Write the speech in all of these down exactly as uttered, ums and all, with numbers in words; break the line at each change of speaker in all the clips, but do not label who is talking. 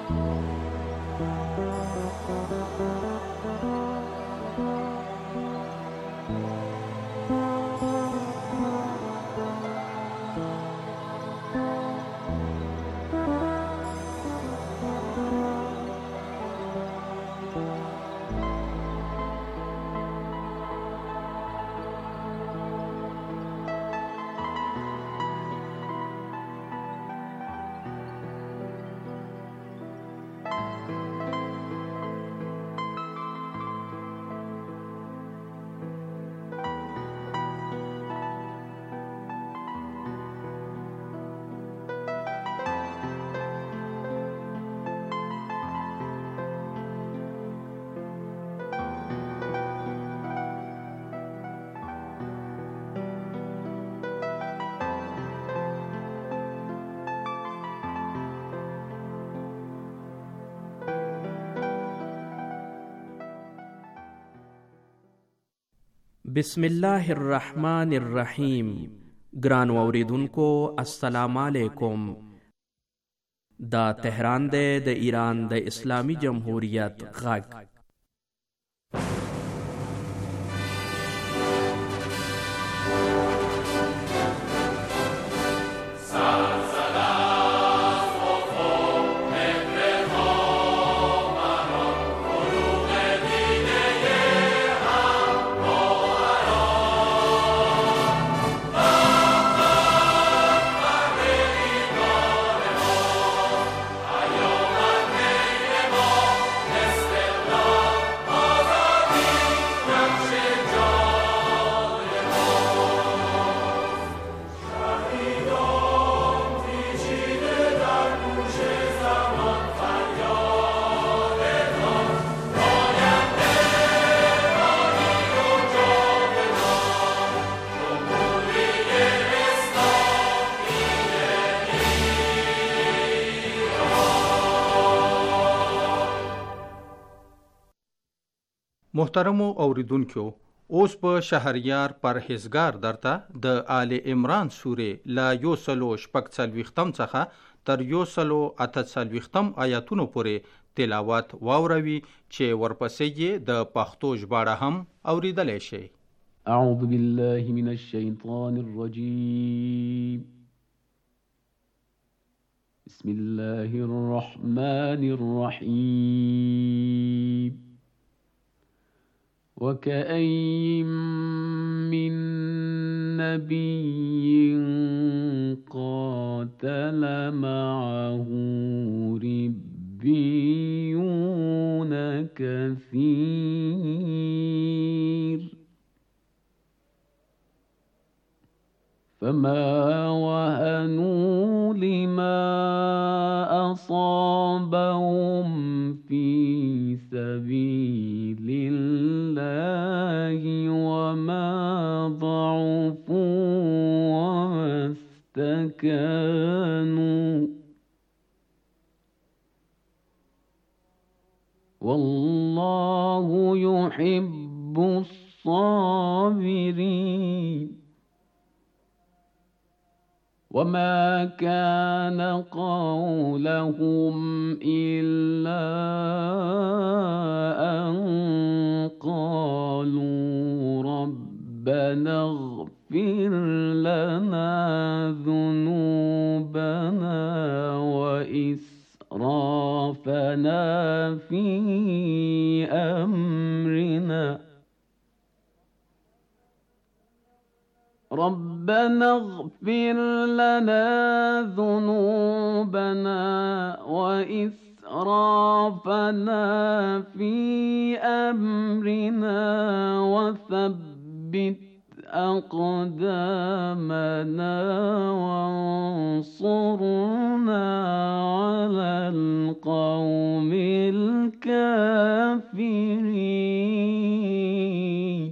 بسم الله الرحمن الرحیم. ګران اوریدونکو السلام علیکم. دا تهران دی د ایران د اسلامی جمهوریت غږ.
محترمو اوریدونکو، اوس په شهریار پرهیزګار درته د آل عمران سورې لا یو سلو شپږ څلوېښتم څخه تر یو سلو اته څلوېښتم آیاتونو پورې تلاوت واوروي چې ورپسې یې د پښتو ژباړه هم اوریدلی شئ.
اعوذ بالله من الشیطان الرجیم. بسم الله الرحمن الرحیم. وكأين من نبي قاتل معه ربيون كثير فما وهنوا لما أصابهم في سبيل الله وما ضعفوا وما استكانوا والله يحب الصابرين. وما كان قولهم إلا أن قالوا ربنا اغفر لنا ذنوبنا وإسرافنا في أمرنا ربنا اغفر لنا ذنوبنا وإسرافنا في أمرنا وثبت أقدامنا وانصرنا على القوم الكافرين.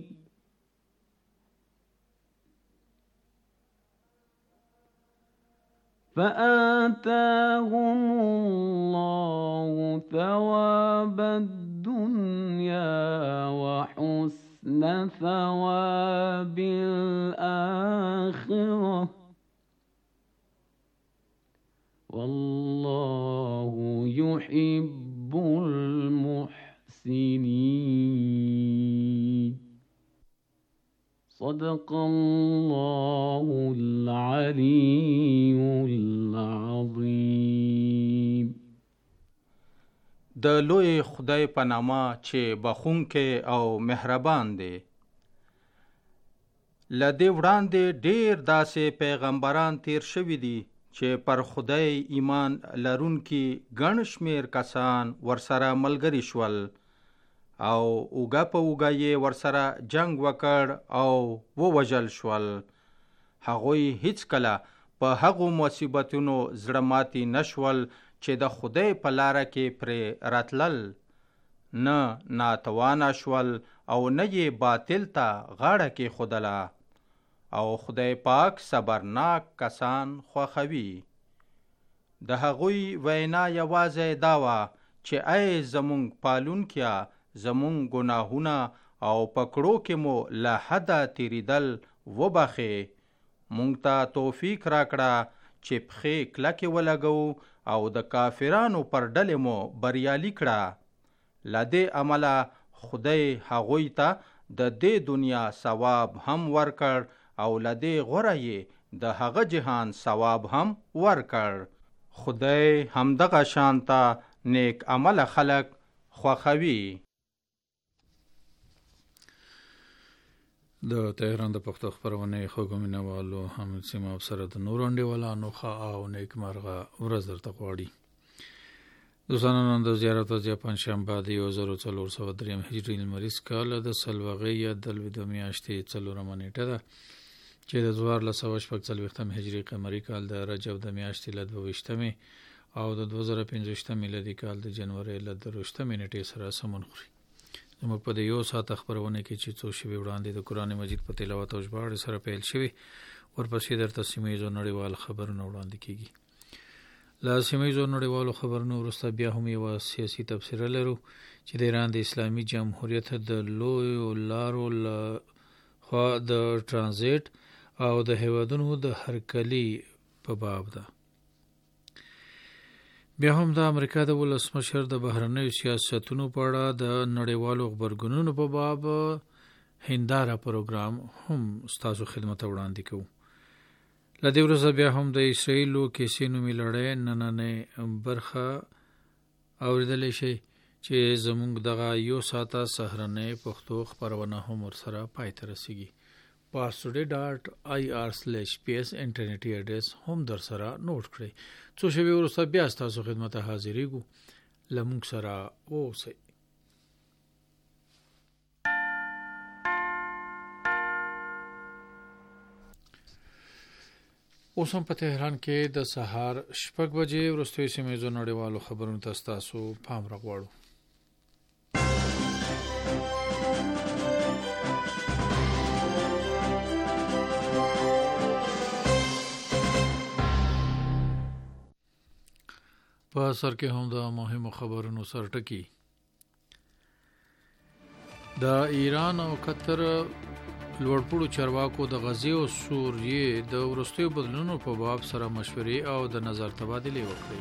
فآتاهم الله ثواب الدنيا وحسن ثواب الآخرة والله يحب المحسنين. صدق الله العلي العظيم.
د لوی خدای په نامه چې بخښونکی او مهربان دی. له دې وړاندې ډېر داسې پیغمبران تیر شوي دي چې پر خدای ایمان لرونکي ګڼ شمېر کسان ورسره ملګري شول او اوږه په اوږه یې ورسره جنگ وکړ او ووژل شول. هغوی هیڅکله په هغو مصیبتونو زړه ماتي نشول چې د خدای په لاره کې پرې راتلل، نه ناتوانه شول او نه یې باطل ته غاړه کېښودله، او خدای پاک صبرناک کسان خوښوي. د هغوی وینا یوازې دا وه چې ای زمونږ پالونکیه، زمونږ ګناهونه او پکړو کې مو له حده تیریدل وبخې، مونږ ته توفیق راکړه چې پښې کلکې ولګو او د کافرانو پر ډلې مو بریالي کړه. له دې عمله خدای هغوی ته د دې دنیا ثواب هم ورکړ او له دې غوره یې د هغه جهان ثواب هم ورکړ. خدای همدغه شانته نیک عمله خلق خوښوي.
د تهران د پښتو خپرونې خوږو مینوالو حمید سیمه افسر د نور انډیوالانو ښه او نیک مرغه ورځ درته غواړي. دوستانو، نن د زیارت ورځ پنجشنبه د یو زر څلور سوه دریم هجري لمریز کال د سلوغې یا د لویدو میاشتې څلورمه نیټه ده چې د څوارلس سوه شپږ څلوېښتم هجري قمري کال د رجب د میاشتې له دوه ویشتمې او د دوه زره پنځه ویشتم میلادي کال د جنورۍ له درویشتمې نیټې سره سمون خوري. زموږ په د یو ساعت خپرونه کې چې څو شېبې وړاندې د قرآن مجید په تلاوت او ژباړې سره پیل شوي، ورپسې درته سیمه ییزو نړیوال خبرونه وړاندې کېږي. له سیمه ییزو نړیوالو خبرونو وروسته بیا هم یوه سیاسي تبصره لرو چې د ایران د اسلامي جمهوریت د لویو لارو له خوا د ټرانزیټ او د هیوادونو د هرکلي په باب ده. بیا هم د امریکا د ولسمشر د بهرنیو سیاستونو په اړه د نړیوالو غبرګونونو په باب هنداره پروګرام هم ستاسو خدمت وړاندې کوو. له دې وروسته بیا هم د اسرائیلو کیسې نومي لړۍ نننۍ برخه اورېدلی شئ چې زموږ دغه یو ساعته سهرنۍ پښتو خپرونه هم ورسره پای ته رسیږي. پارسټوډې ډاټ آی آر سلیش پی ایس انټرنیټي اډرس هم در سره نوٹ کړئ. څو شېبې وروسته بیا ستاسو خدمت ته حاضرېږو. له موږ سره واوسئ. اوس هم په تهران کې د سهار شپږ بجې وروستیو سیمه ییزو نړیوالو خبرونو ته ستاسو پام راغواړو. په سر کې هم د مهمو خبرونو سرټکی. د ایران او قطر لوړپوړو چارواکو د غزې او سوریې د وروستیو بدلونونو په باب سره مشورې او د نظر تبادلې وکړې.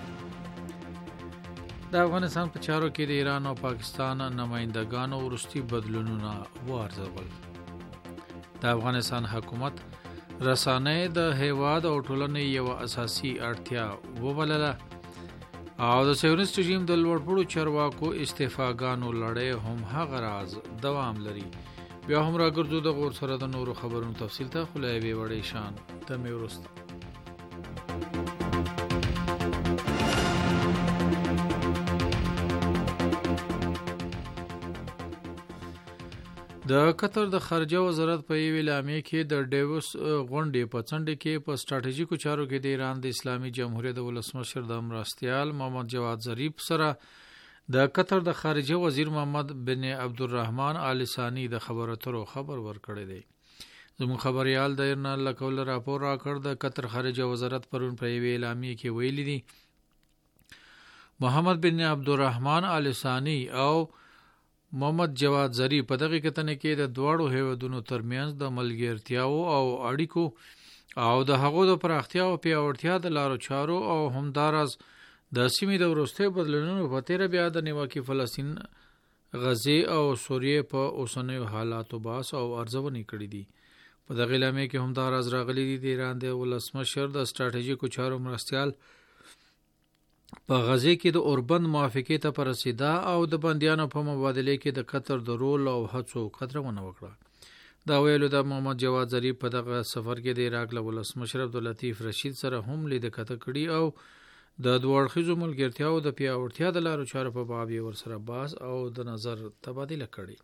د افغانستان په چارو کې د ایران او پاکستان نمایندګانو وروستي بدلونونه وارزول. د افغانستان حکومت رسانۍ د هیواد او ټولنې یوه اساسي اړتیا وبلله او د صهیونیست رژیم د لوړپوړو چارواکو استعفاګانو لړۍ هم هغه راز دوام لري. بیا هم راګرځو د غور سره د نورو خبرونو تفصیل ته، خو له یوې وړې شان دمې وروسته. د قطر د خارجه وزارت په یوې اعلامیه کې د ډیووس غونډې په څنډه کې په ستراتیژیکو چارو کې د ایران د اسلامي جمهوریت د ولسمشر د مرستیال محمد جواد ظریف سره د قطر د خارجه وزیر محمد بن عبدالرحمن آل ثانی د خبرو اترو خبر ورکړی دی. زموږ خبريال د ایران له کوله راپور راکړ. د قطر خارجه وزارت پرون په یوې اعلامیه کې ویلي دي محمد بن عبدالرحمن آل ثانی او محمد جواد ظریف په دغه کتنې کې د دواړو هیوادونو ترمنځ د ملګرتیاو او اړیکو او د هغو د پراختیا او پیاوړتیا د لارو چارو او همدارس د سیمې د وروستیو بدلونونو په تیره بیا د نیواکي فلسطین، غزې او سوریې په اوسنیو حالاتو باس او ارزونې کړې دي. په دغه اعلامیه کې هم دا راز راغلی دی د ایران د ولسمشر د سټراټیژیکو چارو مرستیال په غزې کې د اوربند موافقې ته په رسیدا او د بندیانو په مبادله کې د قطر د رول او هڅو قدرونه وکړه. دا ویلو د محمد جواد ظریف په دغه سفر کې د عراق له ولسمشر عبداللطیف رشید سره هم لیده کته کړي او د دوه اړخیزو ملګرتیاو د پیاوړتیا د لارو چارو په باب یې ورسره بحث او د نظر تبادله کړي.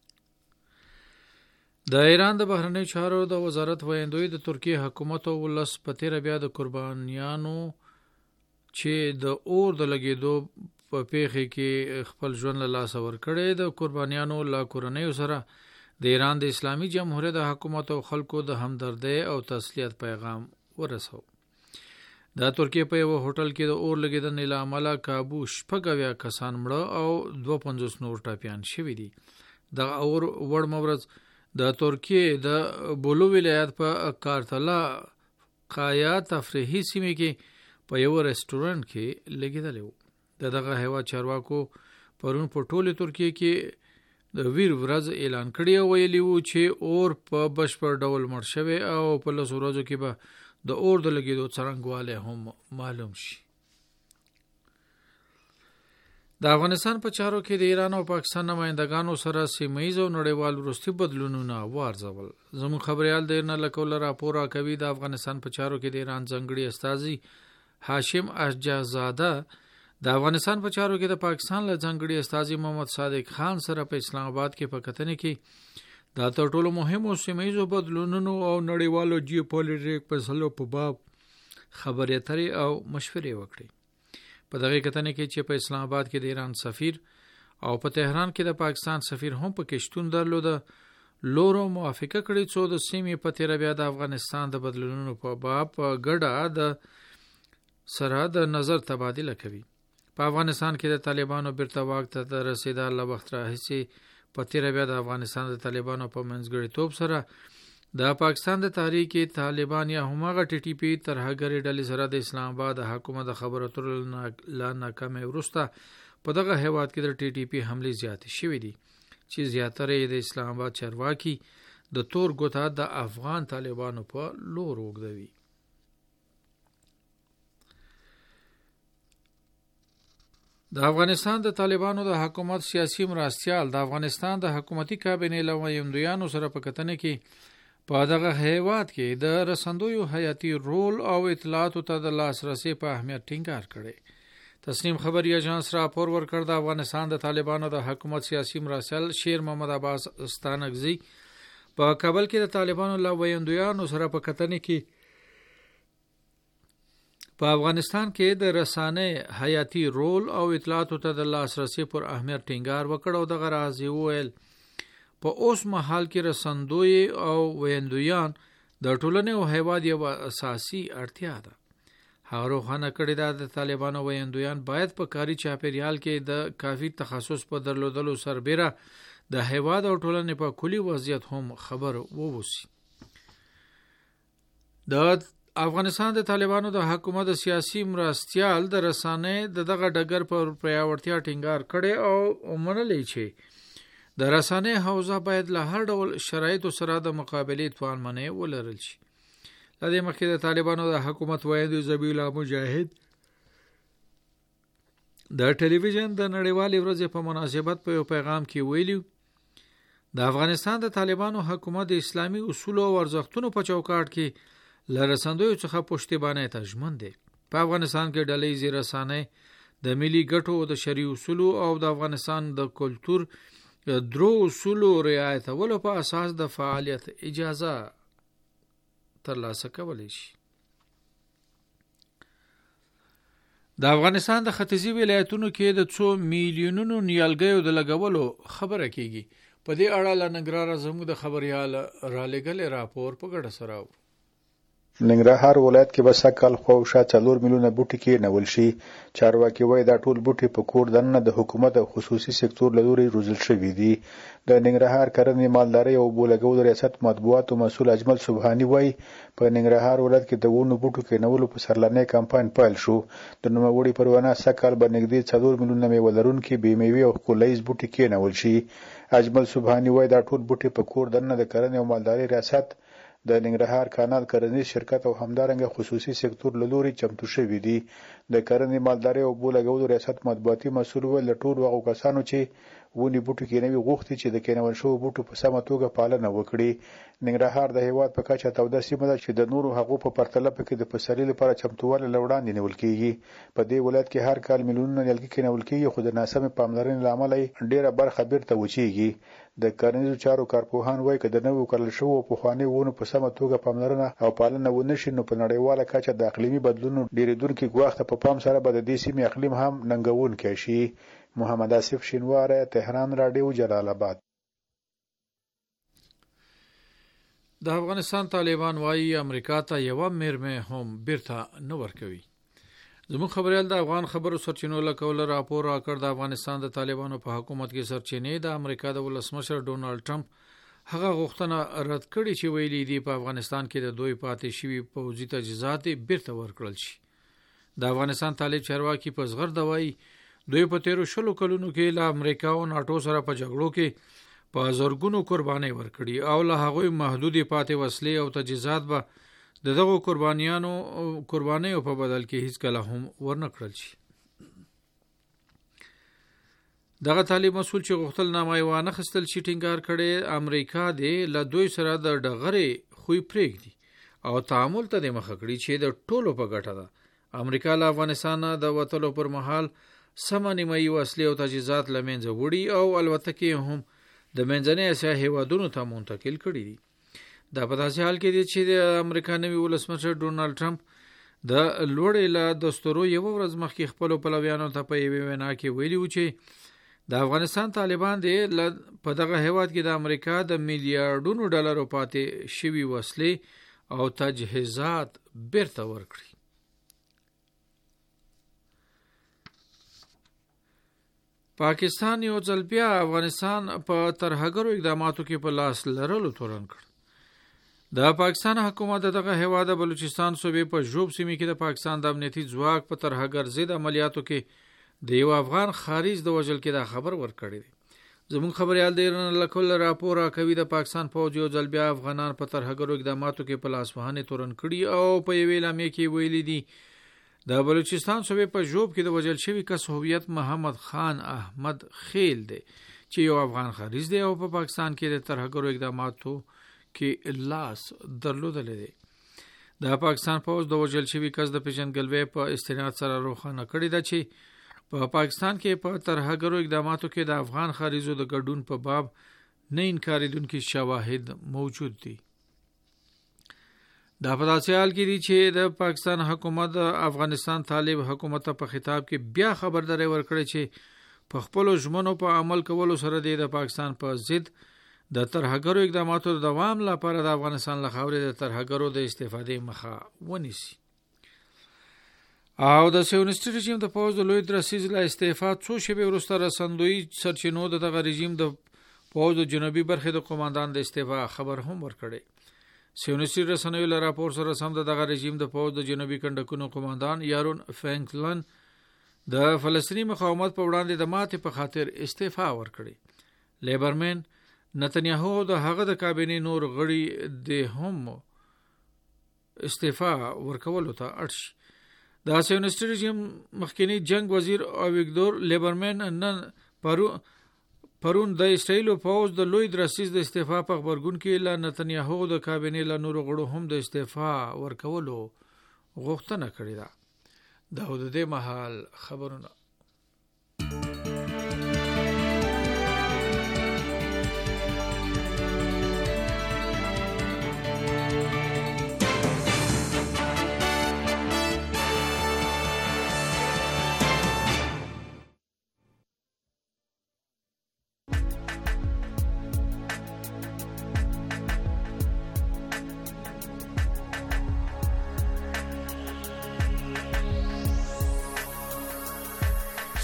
د ایران د بهرنیو چارو د وزارت ویاندوی د ترکیه حکومت او ولس په تیره بیا د قربانیانو چې د اور د لګېدو په پیښه کې خپل ژوند له لاسه ورکړی د قربانیانو له کورنیو سره د ایران د اسلامي جمهوریت د حکومت او خلکو د همدردۍ او تسلیت پیغام ورسو. د ترکیه په یو هوټل کې د اور لګېدنې له امله کابو شپږ اویا کسان مړه او دوه پنځوس نور ټپیان شوي دي. دغه اور وړ مورز د ترکیه د بولو ولایت په کارتلا قایا تفریحي سیمه کې په یو رستورانت کې لګېدلی و. د دغه هیواد چارواکو پرون په ټوله ترکیه کې د ویر ورځ اعلان کړی او ویلي وو چې اور په بشپړ ډول مړ شوی او په لسو ورځو کې به د اور د لګېدو څرنګوالی هم معلوم شي. د افغانستان په چارو کې د ایران او پاکستان نمایندګانو سره سیمه ییز او نړیوال وروستي بدلونونه وارزول. زموږ خبریال د ایران له کوله راپور راکوي د افغانستان په چارو کې د ایران ځانګړي استازي هاشم اشجعزاده د افغانستان په چارو کې د پاکستان له ځانګړي استازي محمد صادق خان سره په اسلام آباد کې په کتنې کې دا تر ټولو مهمو سیمه ییزو بدلونونو او نړیوالو جیوپولیټیک مسلو په باب خبرې اترې او مشورې وکړي. په دغه کتنې کې چې په اسلام آباد کې د ایران سفیر او په تهران کې د پاکستان سفیر هم په کې شتون درلوده، لورو موافقه کړې څو د سیمې په تیره بیا د افغانستان د بدلونونو په باب په ګډه د سره د نظر تبادله کوي. په افغانستان کې د طالبانو بیرته واک ته د رسیدا له وخت راهیسې په تیره بیا د افغانستان د طالبانو په منځګړیتوب سره د پاکستان د تحریک طالبان یا هماغه ټي ټي پی ترهګرې ډلې سره د اسلام آباد د حکومت د خبرو اترو له ناکامۍ وروسته په دغه هیواد کې د ټي ټي پی حملې زیاتې شوې دي چې زیاتره یې د اسلام آباد چارواکي د تور ګوته د افغان طالبانو په لور اوږدوي. د افغانستان د طالبانو د حکومت سیاسي مرستیال د افغانستان د حکومتي کابینې له ویاندویانو سره په کتنه کې په دغه هیواد کې د رسندویو حیاتي رول او اطلاعاتو ته د لاسرسي په اهمیت ټینګار کړي. تسنیم خبري اژانس راپور ورکړ د افغانستان د طالبانو د حکومت سیاسي مرستیال شیر محمد عباس ستانکزي په کابل کې د طالبانو له ویاندویانو سره په کتنه کې په افغانستان کې د رسانې حیاتي رول او اطلاعاتو ته د لاسرسي پر اهمیت ټینګار وکړ او دغه راز ویل په اوس مهال کې رسندوی او ویاندویان د ټولنې او هیواد یو اساسي اړتیا ده. هغه روښانه کړې ده د طالبانو ویاندویان باید په کاري چاپیریال کې د کافي تخصص په درلودلو سربیره د هیواد او ټولنې په کلي وضعیت هم خبر ووسی. د افغانستان د طالبانو د حکومت سیاسي مرستیال د رسانې د دغه ډګر پر پیاوړتیا ټینګار کړي او ومنلې چې د رسانې حوزه باید له هر ډول شرایطو سره د مقابلې توان منې ولرل شي. د دې مخکې د طالبانو د حکومت ویاندوی ذبیح الله مجاهد د ټلویزیون د نړیوالې ورځې په مناسبت په یو پیغام کې ویلي د افغانستان د طالبانو حکومت د اسلامي اصولو او ارزښتونو په چوکاټ کې له رسندویو څخه پشتیبانۍ ته ژمن دی. په افغانستان کې ډلهییزې رسانۍ د ملي ګټو د شرعي اصولو او د افغانستان د کلتور درو اصولو رعایتولو په اساس د فعالیت اجازه ترلاسه کولی شي. د افغانستان د ختیځي ولایتونو کې د څو میلیونونو نیالګیو د لګولو خبره کیږي. په دې اړه له ننګرهار زموږ د خبریال را لېږلی راپور په ګډه سره
ننګرهار ولایت کې به سږکال خواوشا څلور میلیونه بوټي کېنول شي. چارواکي وایي دا ټول بوټي په کور دننه د حکومت او خصوصي سکتور له لوري روزل شوي دي. د ننګرهار کرنې، مالدارۍ او اوبو لګولو ریاست مطبوعاتو مسؤل اجمل سبحاني وایي په ننګرهار ولایت کې د ونو بوټو کېنولو په سرلنی کمپاین پیل شو. د نوموړي پروانه سږکال به نږدې څلور میلیونه میوه لرونکي بې میوې او ښکلاییز بوټي کېنول شي. اجمل سبحاني وایي دا ټول بوټي په کور دننه د کرنې او مالدارۍ ریاست، د ننګرهار کانال کرنیز شرکت او همدارنګه خصوصي سکتور له لوري چمتو شوي دي. د کرنې، مالدارۍ او اوبو لګولو ریاست مطبوعاتي مسؤل وویل د ټولو هغو کسانو چې ونې بوټو کېنوي غوښتي چې د کېنول شوو بوټو په سمه توګه پالنه وکړي. ننګرهار د هېواد په کچه توده سیمه ده چې د نورو هغو په پرتله پکې د پسرلي لپاره چمتووالی له وړاندې نیول کېږي. په دې ولایت کې هر کال میلیونونه نیالګي کېنول کېږي، خو د ناسمې پاملرنې له امله یې ډېره برخه بیرته وچېږي. د کرنیزو چارو کارپوهان وایي که د نویو کرل شوو او پخوانیو ونو په سمه توګه پاملرنه او پالنه ونه شي، نو په نړیواله کچه د اقلیمي بدلونونو ډېرېدونکي ګواښ ته په پام سره به د دې سیمې اقلیم هم ننګوونکی شي. محمد آصف شینواری، تهران رادیو، جلال آباد.
د افغانستان طالبان وایي امریکا ته یوه میرمه هم بیرته نه ورکوي. زموږ خبریال د افغان خبرو سرچینو له قوله راپور راکړ د افغانستان د طالبانو په حکومت کې سرچینې د امریکا د ولسمشر ډونالډ ټرمپ هغه غوښتنه رد کړې چې ویلي دي په افغانستان کې د دوی پاتې شوي پوځي تجهیزات بیرته ورکړل شي. د افغانستان طالب چارواکي په زغرده وایي دوی په تیرو شلو کلونو کې له امریکا او ناټو سره په جګړو کې په زرګونو قربانۍ ورکړي او له هغوی محدودې پاتې وسلې او تجهیزات به د دغو قربانیانو قربانیو په بدل کې هیڅ کله هم ورنه کړل شي. دغه طالب مسؤل چې غوښتل نامه یې وانه خستل شي ټینګار کړي امریکا دې له دوی سره د ډغرې خوی پرېږدي او تعامل ته دې مخه کړي چې د ټولو په ګټه ده. امریکا له افغانستان د وتلو پر مهال سمه نیمایي وسلې او تجهیزات له منځه وړي او الوتکې هم د منځنۍ اسیا هېوادونو ته منتقل کړي دي. دا په داسې حال کې دی چې د امریکا نوي ولسمشر ډونالډ ټرمپ د لوړې له دستورو یوه ورځ مخکې خپلو پلویانو ته په یوې وینا کې ویلي و چې د افغانستان طالبان دې په دغه هېواد کې د امریکا د میلیارډونو ډالرو پاتې شوي وسلې او تجهیزات بیرته ورکړي. پاکستان یو ځل بیا افغانستان په ترهګرو اقداماتو کې په لاس لرلو تورن کړ. د پاکستان حکومت دغه هېواد د بلوچستان صوبې په ژوب سیمې کې د پاکستان د امنیتي ځواک په ترهګر ضد عملیاتو کې د یو افغان خارج د وژل کې دا خبر ورکړی دی. زموږ خبریال د ایران له قوله راپور راکوي د پاکستان پوځ یو ځل بیا افغانان په ترهګرو اقداماتو کې په لاس وهنې تورن کړي او په یوې اعلامیې کې ویلي دي د بلوچستان صوبې په ژوب کې د وژل شوي کس هویت محمد خان احمد خیل دی چې یو افغان خارج دی او په پا پاکستان کې د ترهګرو اقداماتو کې لاس درلودلی دی. د پاکستان پوځ د وژل شوي کس د پیژندګلوۍ په استناد سره روښانه کړې ده چې په پاکستان کې په ترهګرو اقداماتو کې د افغان خارجو د ګډون په باب نه انکارېدونکي شواهد موجود دي. دا په داسې حال کې دي چې د پاکستان حکومت د افغانستان طالب حکومت په خطاب کې بیا خبرداری ورکړي چې په خپلو ژمنو په عمل کولو سره د پاکستان په ضد د ترهګرو اقداماتو د دوام لپاره د افغانستان له خاورې د ترهګرو د استفادې مخه ونیسي. او د سیونیستي رژیم د پوځ د لوی درسیز له استعفا څو شېبې وروسته رسندوی سرچینو د دغه رژیم د پوځ د جنوبي برخې د قوماندان د استعفا خبر هم ورکړی. سیونیستي رسنیو له راپور سره سم د دغه رژیم د پوځ د جنوبي کنډکونو قوماندان یارون فرانکلن د فلسطیني مقاومت په وړاندې د ماتې په خاطر استعفا ورکړي. لیبرمن نتنیاهو د هغه د کابینې نور غړي د هم استعفا ورکولو ته اړ شي. د سیونیستي رژیم مخکنی جنگ وزیر اویګدور لیبرمن نن پرو پرون د اسرائیلو پوځ د لوی درسیز د استعفا په خبرګون کې له نتنیاهو د کابینې له نورو غړو هم د استعفا ورکولو غوښتنه کړې ده. دا د دې مهال خبرونه.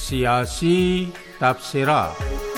سیاسی تبصره.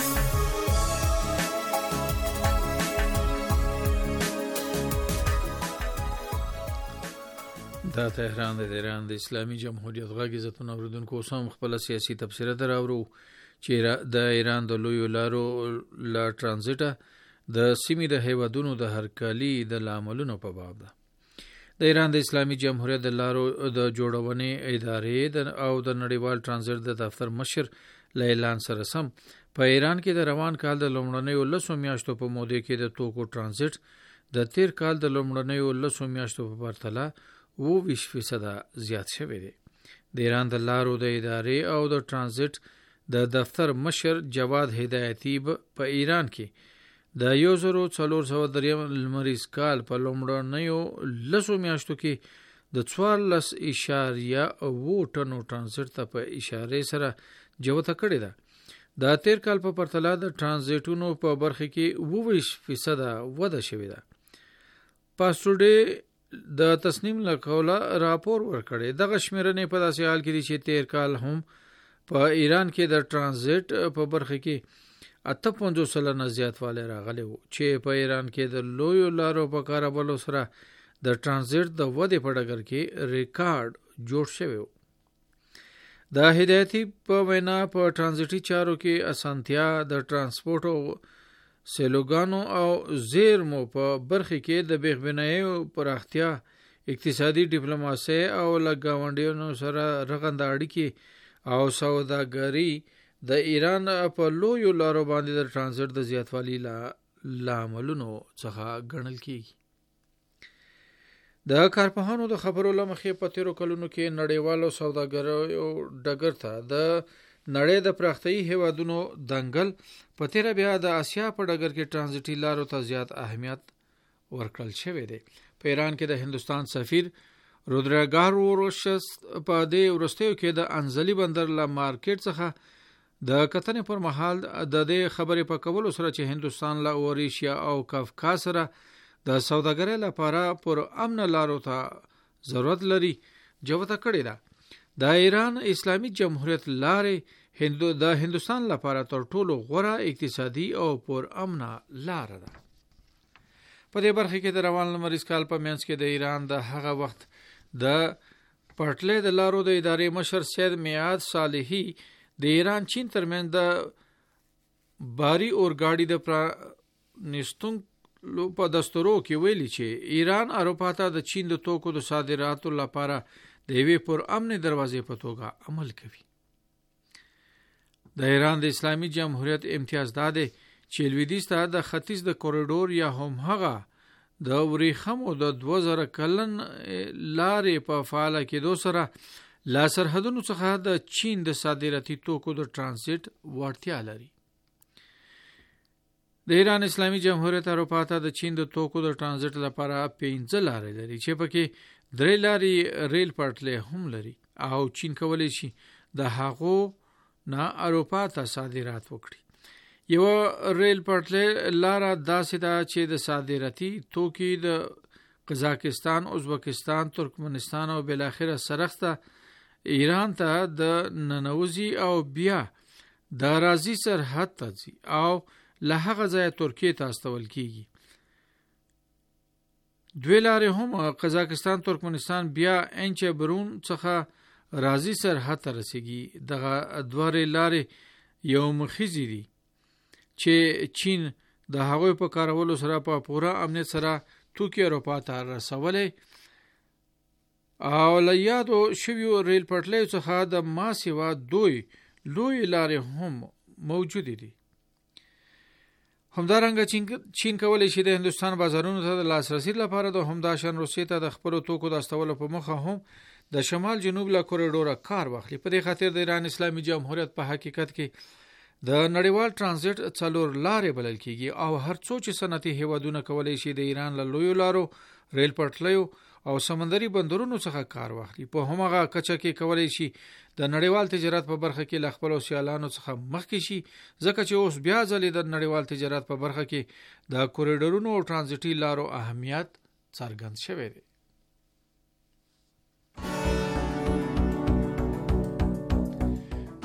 دا تهران د ایران د اسلامي جمهوریت غږ عزتونه اوریدونکو اوس هم خپله سیاسي تبصره دراوړو چې د ایران د لویو لارو لا ترانزیټه د سیمې د هیوادونو د هرکالي د لاملونو په باب ده. د ایران د اسلامي جمهوریت د لارو د جوړونې ادارې او د نړیوال ترانزیټ د دفتر مشر له اعلان سره سم په ایران کې د روان کال د لومړنیو لسو میاشتو په موده کې د توکو ترانزیټ د تیر کال د لومړنیو لسو میاشتو په پرتله اوه ویشت فیصده زیات شوی دی. د ایران د لارو د ادارې او د ترانزیټ د دفتر مشر جواد هدایتي په ایران کې د یو زرو څلور سوه دریم لمریز کال په لومړنیو لسو میاشتو کې د څوارلس اشاریه اوه ټنو ترانزیټ ته په اشارې سره جوته کړې ده. د تیر کال په پرتله د ترانزیټونو په برخه کې اوه ویشت فیصده وده شوې ده. پاسټوډي د تصنیم له قوله راپور ورکړی. دغه شمیرنې په داسې حال کې دي چې تیر کال هم په ایران کې د ترانزیټ په برخه کې اته پنځوس سلنه زیاتوالی راغلی و چې په ایران کې د لویو لارو په کارولو سره د ترانزیټ د ودې په ډګر کې ریکارډ جوړ شوی و. د هدایتي په وینا په ترانزیټي چارو کې اسانتیا د ترانسپورټ او سیلوګانو او زیرمو په برخه کې د بیخبنایي پراختیا، اقتصادي ډیپلوماسي او له ګاونډیانو سره رغنده اړیکې او سوداګري د ایران په لویو لارو باندې د ترانزیټ د زیاتوالي لاملونو څخه ګڼل کیږي. د کارپوهانو د خبرو له مخې په تیرو کلونو کې نړیوالو سوداګریو ډګر ته د نړۍ د پراختیایي هیوادونو دنګل په تیره بیا د اسیا په ډګر کې ترانزیټي لارو ته زیات اهمیت ورکړل شوی دی. په ایران کې د هندوستان سفیر رودراګاروروشس په دې وروستیو کې د انزلي بندر له مارکیټ څخه د کتنې پر مهال د دې خبرې په کولو سره چې هندوستان له اوریشیا او کافکاز سره د سوداګرۍ لپاره پر امن لارو ته ضرورت لري جوته کړې ده. د ایران اسلامي جمهوریت لارې هندو د هندوستان لپاره تر ټولو غوره اقتصادي او پر امنه لاره ده. په دې برخه کې د روان لمریز کال په منځ کې د ایران د هغه وخت د پټلۍ د لارو د ادارې مشر سید میعاد صالحي د ایران چین ترمنځ د باری اورګاډي د پرانیستون په دستورو کې ویلي چې ایران اروپا ته د چین د توکو د صادراتو لپاره د یوې پر امن دروازې په توګه عمل کوي. د ایران د اسلامي جمهوریت امتیاز دا دی چې لویدیځ ته د ختیځ د کوریډور یا هم هغه د ورېښمو د دوه زره کلن لارې په فعاله کېدو سره له سرحدونو څخه د چین د صادراتي توکو د ترانزیټ وړتیا لري. د ایران اسلامي جمهوریت اروپا ته د چین د توکو د ترانزیټ لپاره پنځه لارې لري چې پکې درې لارې ریل پټلۍ هم لري او چین کولی شي د هغو نه اروپا ته صادرات وکړي. یو ریل پټلۍ لاره داسې ده چې د صادراتي توکي د قزاقستان، ازبکستان، ترکمنستان او بالاخره سرخته ایران ته د ننوزي او بیا د رازي سرحد ته ځي او له هغه ځایه ترکیې ته استول کیږي. دوی لارې هم قزاقستان، ترکمنستان بیا انچ برون څخه رازي سرحد ته رسیږي. دغه دوه لارې یو مخیزي دي چې چین د هغوی په کارولو سره په پوره امنیت سره توکي اروپا ته رسولی او له یادو شویو ریل پټلیو څخه د ما سوا دوی لوی لارې هم موجود دي. همدارنګه چین کولی شي د هندوستان بازارونو ته د لاسرسي لپاره د همداشان روسیې ته د خپلو توکو د استولو په موخه هم د شمال جنوب له کوریډوره کار واخلي. په دې خاطر د ایران اسلامي جمهوریت په حقیقت کې د نړیوال ترانزیټ څلور لارې بلل کیږي او هر څو چې صنعتي هیوادونه کولی شي د ایران له لویو لارو، ریل پټلیو او سمندري بندرونو څخه کار واخلي. په همغه کچه کې کولی شي د نړیوال تجارت په برخه کې له خپلو سیالانو څخه مخکې شي، ځکه چې اوس بیا ځلې د نړیوال تجارت په برخه کې د کوریډورونو او ترانزیټي لارو اهمیت څرګند شوی دی.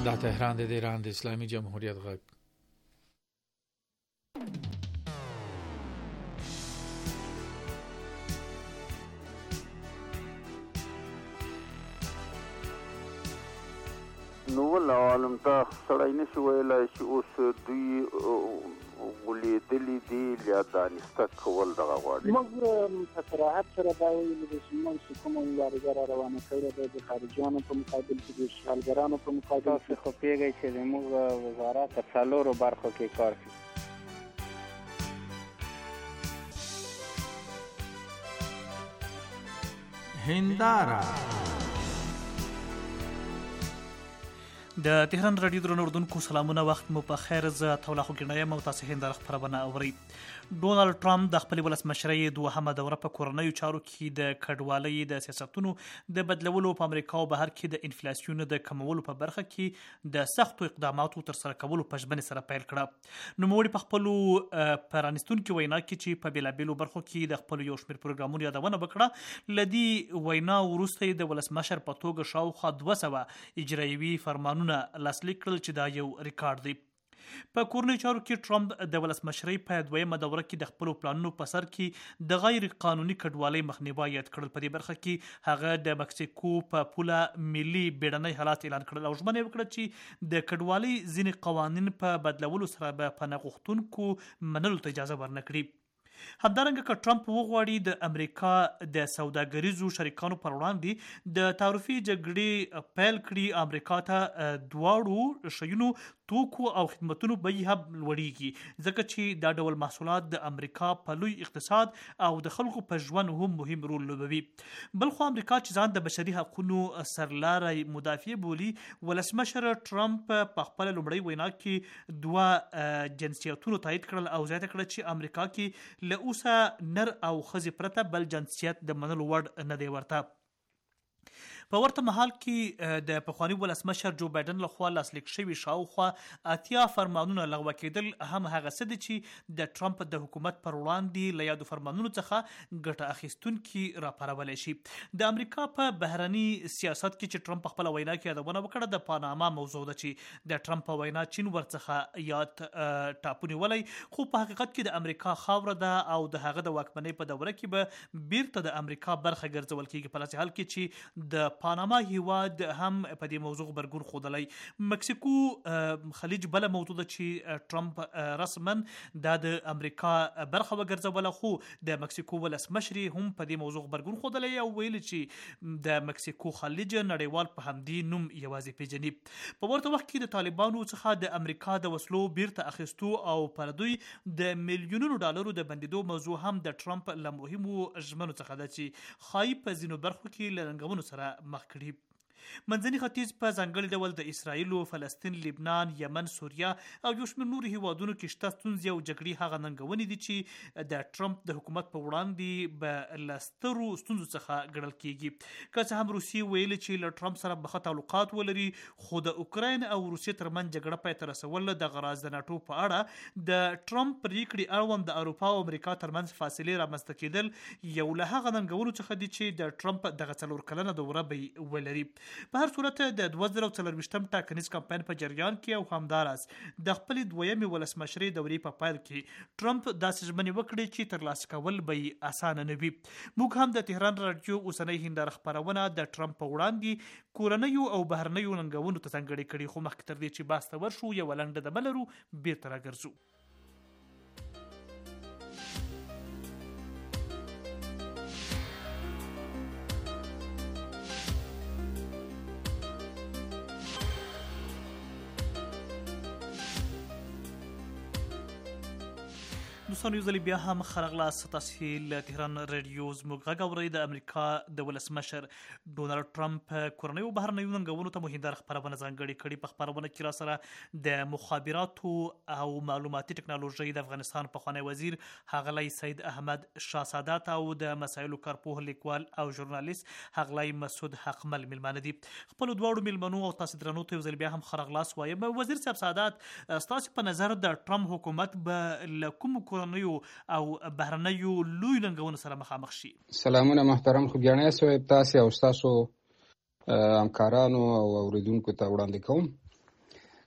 دا تهران د ایران د اسلامي جمهوریت غږ.
نو ول عالم ته سړی نشي ویلی چې اوس دوی ولیدلي دي یا دانسته کول دغه غواړي.
موږ په صراحت سره دا ویلي دي چې موږ چې کومه مبارزه را روانه کړې ده د خارجیانو په مقابل کې د اشغالګرانو په مقابل
تاسو خو پوهېږئ چې زموږ وزارت په څلورو برخو کې کار کوي.
هنداره
د تهران رادیو درنو اردوونکو سلامونه، وخت مو په خیر. زه تولا خوګنی یم او تاسو هنداره خبرونه اورئ. ډونالډ ټرمپ د خپل ولسمشرۍ دوهمه دوره په کورنیو چارو کې د کډوالۍ د سیاستونو د بدلولو په امریکا او بهر کې د انفلیسیون د کمولو په برخه کې د سختو اقداماتو ترسره کولو په ژمنې سره پیل کړه. نوموړي په خپلو پرانستونکو وینا کې چې په بېلابېلو برخو کې د خپلو یو شمېر پروګرامونو یادونه وکړه، له دې وینا وروسته یې د ولسمشر په توګه شاوخوا دوه سوه اجرایوي فرمانونه لاسلیک کړل چې دا یو ریکارډ دی. په کورنیو چارو کې ټرمپ د ولسمشرۍ په دویمه دوره کې د خپلو پلانونو په سر کې د غیر قانوني کډوالۍ مخنیوی یاد کړل. په دې برخه کې هغه د مکسیکو په پوله ملي بیړنی حالات اعلان کړل او ژمنه وکړه چې د کډوالۍ ځینې قوانین په بدلولو سره به پناه غوښتونکو منلو ته اجازه ورنکړي. همدارنګه که ټرمپ وغواړي د امریکا د سوداګریزو شریکانو پر وړاندې د تعرفي جګړې پیل کړي، امریکا ته دواړو شیونو توکو او خدمتونو بیې هم لوړیږي، ځکه چې دا ډول محصولات د امریکا په لوی اقتصاد او د خلکو په ژوند هم مهم رول لوبوي. بلخو امریکا چې ځان د بشري حقونو سرلاری مدافع بولي، ولسمشر ټرمپ په خپل لومړۍ وینا کې دوه جنسیتونو تایید کړل او زیاته کړه چې امریکا کې له اوسه نر او ښځې پرته بل جنسیت د منلو وړ نه دی ورته. په ورته مهال کې د پخواني ولسمشر جو بایدن لخوا لاسلیک شوي شاوخوا اتیا فرمانونه لغوه کېدل هم هغه څه دي چې د ټرمپ د حکومت پر وړاندې له یادو فرمانونو څخه ګټه اخیستونکي راپارولی شي. د امریکا په بهرني سیاست کې چې ټرمپ په خپله وینا کې یادونه وکړه د پاناما موضوع ده چې د ټرمپ په وینا چین ورڅخه یاد ټاپو نیولی، خو په حقیقت کې د امریکا خاوره ده او د هغه د واکمنۍ په دوره کې به بیرته د امریکا برخه ګرځول کېږي، په داسې حال کې چې د پاناما هیواد هم په دې موضوع غبرګون ښودلی. مکسیکو خلیج بله موضوع ده چې ټرمپ رسما دا د امریکا برخه وګرځوله، خو د مکسیکو ولسمشري هم په دې موضوع غبرګون ښودلی او ویلي چې د مکسیکو خلیج نړیوال په همدې نوم یوازې پیژني. په ورته وخت کې د طالبانو څخه د امریکا د وسلو بیرته اخیستو او پر دوی د میلیونونو ډالرو د بندیدو موضوع هم د ټرمپ له مهمو ژمنو څخه ده چې ښایي په ځینو برخو کې له ننګونو سره مخ کړي. منځني ختیځ په ځانګړي ډول د اسرائیلو، فلسطین، لبنان، یمن، سوریه او یو شمېر نورو هیوادونو کې شته ستونزې او جګړې هغه ننګونې دي چې د ټرمپ د حکومت په وړاندې به له سترو ستونزو څخه ګڼل کېږي. که څه هم روسیې ویلي چې له ټرمپ سره به ښه تعلقات ولري، خو د اوکراین او روسیې ترمنځ جګړه پای ته رسول دغه راز د ناټو په اړه د ټرمپ پرېکړې اړوند د اروپا او امریکا ترمنځ فاصلې رامنځته کېدل یو له هغه ننګونو څخه دي چې د ټرمپ دغه څلور کلنه دوره به ولري. په هر صورت د دوه زره څلرویشتم ټاکنیز کمپاین په جریان کې او همداراز د خپلې دویمې ولسمشرۍ دورې په پیل کې ټرمپ داسې ژمنې وکړې چې ترلاسه کول به اسانه نه وي. موږ هم د تهران رادیو اوسنۍ هنداره خپرونه د ټرمپ په وړاندې کورنیو او بهرنیو ننګونو ته ځانګړې کړې، خو مخکې تر دې چې بحث ته ورشو یوه لنډه دمه لرو، بیرته راګرځو. دوستانو یو ځل بیا هم ښه راغلاست. تاسو له تهران رادیو زموږ غږ اورئ. د امریکا د ولسمشر ډونالډ ټرمپ کورنیو بهرنیو ننګونو ته مو هنداره خپرونه ځانګړې کړې. په خپرونه کې را سره د مخابراتو او معلوماتي ټکنالوژۍ د افغانستان پخوانی وزیر ښاغلی سید احمد شاه سادات او د مسایلو کارپوه لیکوال او ژورنالیست ښاغلی مسعود حقمل میلمانه دي. خپلو دواړو میلمنو او تاسو درنو ته یو ځل بیا هم ښه راغلاست وایم. وزیر صاحب سادات، ستاسو په نظر د ټرمپ حکومت به له کومو کورنیو او بهرنیو لوی ننګونو سره مخامخ شي؟
سلامونه محترم خوګیاڼی صاحب، تاسو او تاسو همکارانو او اوریدونکو ته وړاندې کوم.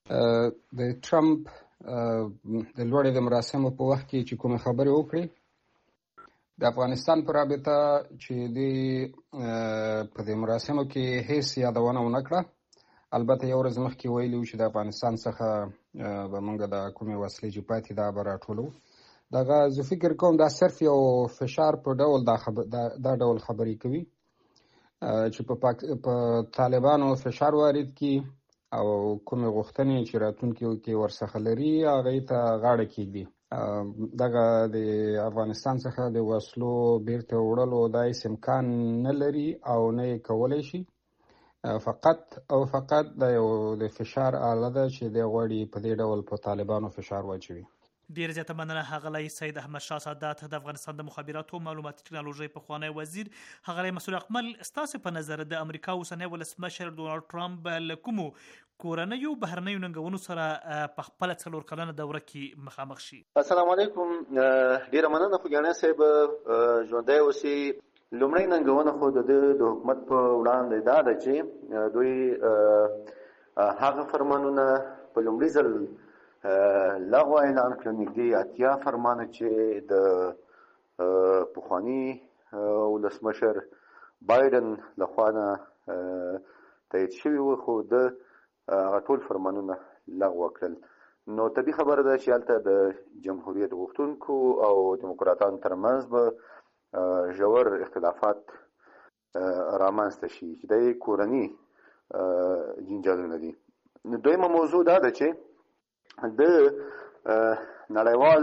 د ټرمپ د لوړې د مراسمو په وخت کې چې کومه خبرې وکړي د افغانستان په رابطه چې د په د مراسمو کې هیڅ یادونه ونه کړه. البته یو ورځ مخکې ویلي چې د افغانستان څخه به موږ د کومې وسلې چې پاتې دا به راټولو. دغه زه فکر کوم دا صرف یو فشار په ډول دا خبر دا ډول خبرې کوي چې په پاک... په طالبانو فشار وارد کړي او کومې غوښتنې چې راتلونکي کې ورڅخه لري هغې ته غاړه کېږدي. دغه د افغانستان څخه د وسلو بیرته وړلو دا هېڅ امکان نه لري او نه یې کولی شي. فقط او فقط دا یو د فشار آله ده چې دی غواړي په دې ډول په طالبانو فشار واچوي.
ډیر زیاته مننه ښاغلی سید احمد شاه سادات د افغانستان د مخابراتو مالوماتي ټکنالوژۍ پخوانی وزیر. ښاغلی مسعود اقمل، ستاسو په نظر د امریکا اوسنی ولسمشر ډونالډ ټرمپ له کومو کورنیو بهرنیو ننګونو سره په خپله څلور کلنه دوره کې مخامخ شي؟
السلام علیکم. ډیره مننه خوږیاڼی صاحب، ژوندی اوسئ. لومړی ننګونه خو د د حکومت په وړاندې دا ده چې دوی هغه فرمانونه په لومړي ځل لغوه اعلان کړل، نږدې اتیا فرمانه چې د پخواني ولسمشر بایدن لخوا نه تایید شوي وو، خو د هغه ټول فرمانونه لغوه کړل. نو طبیعي خبره ده چې هلته د جمهوریت غوښتونکو او دیموکراتانو ترمنځ به ژور اختلافات رامنځته شي چې دا یې کورني جنجالونه دي. دویمه موضوع دا ده چې د نړیوال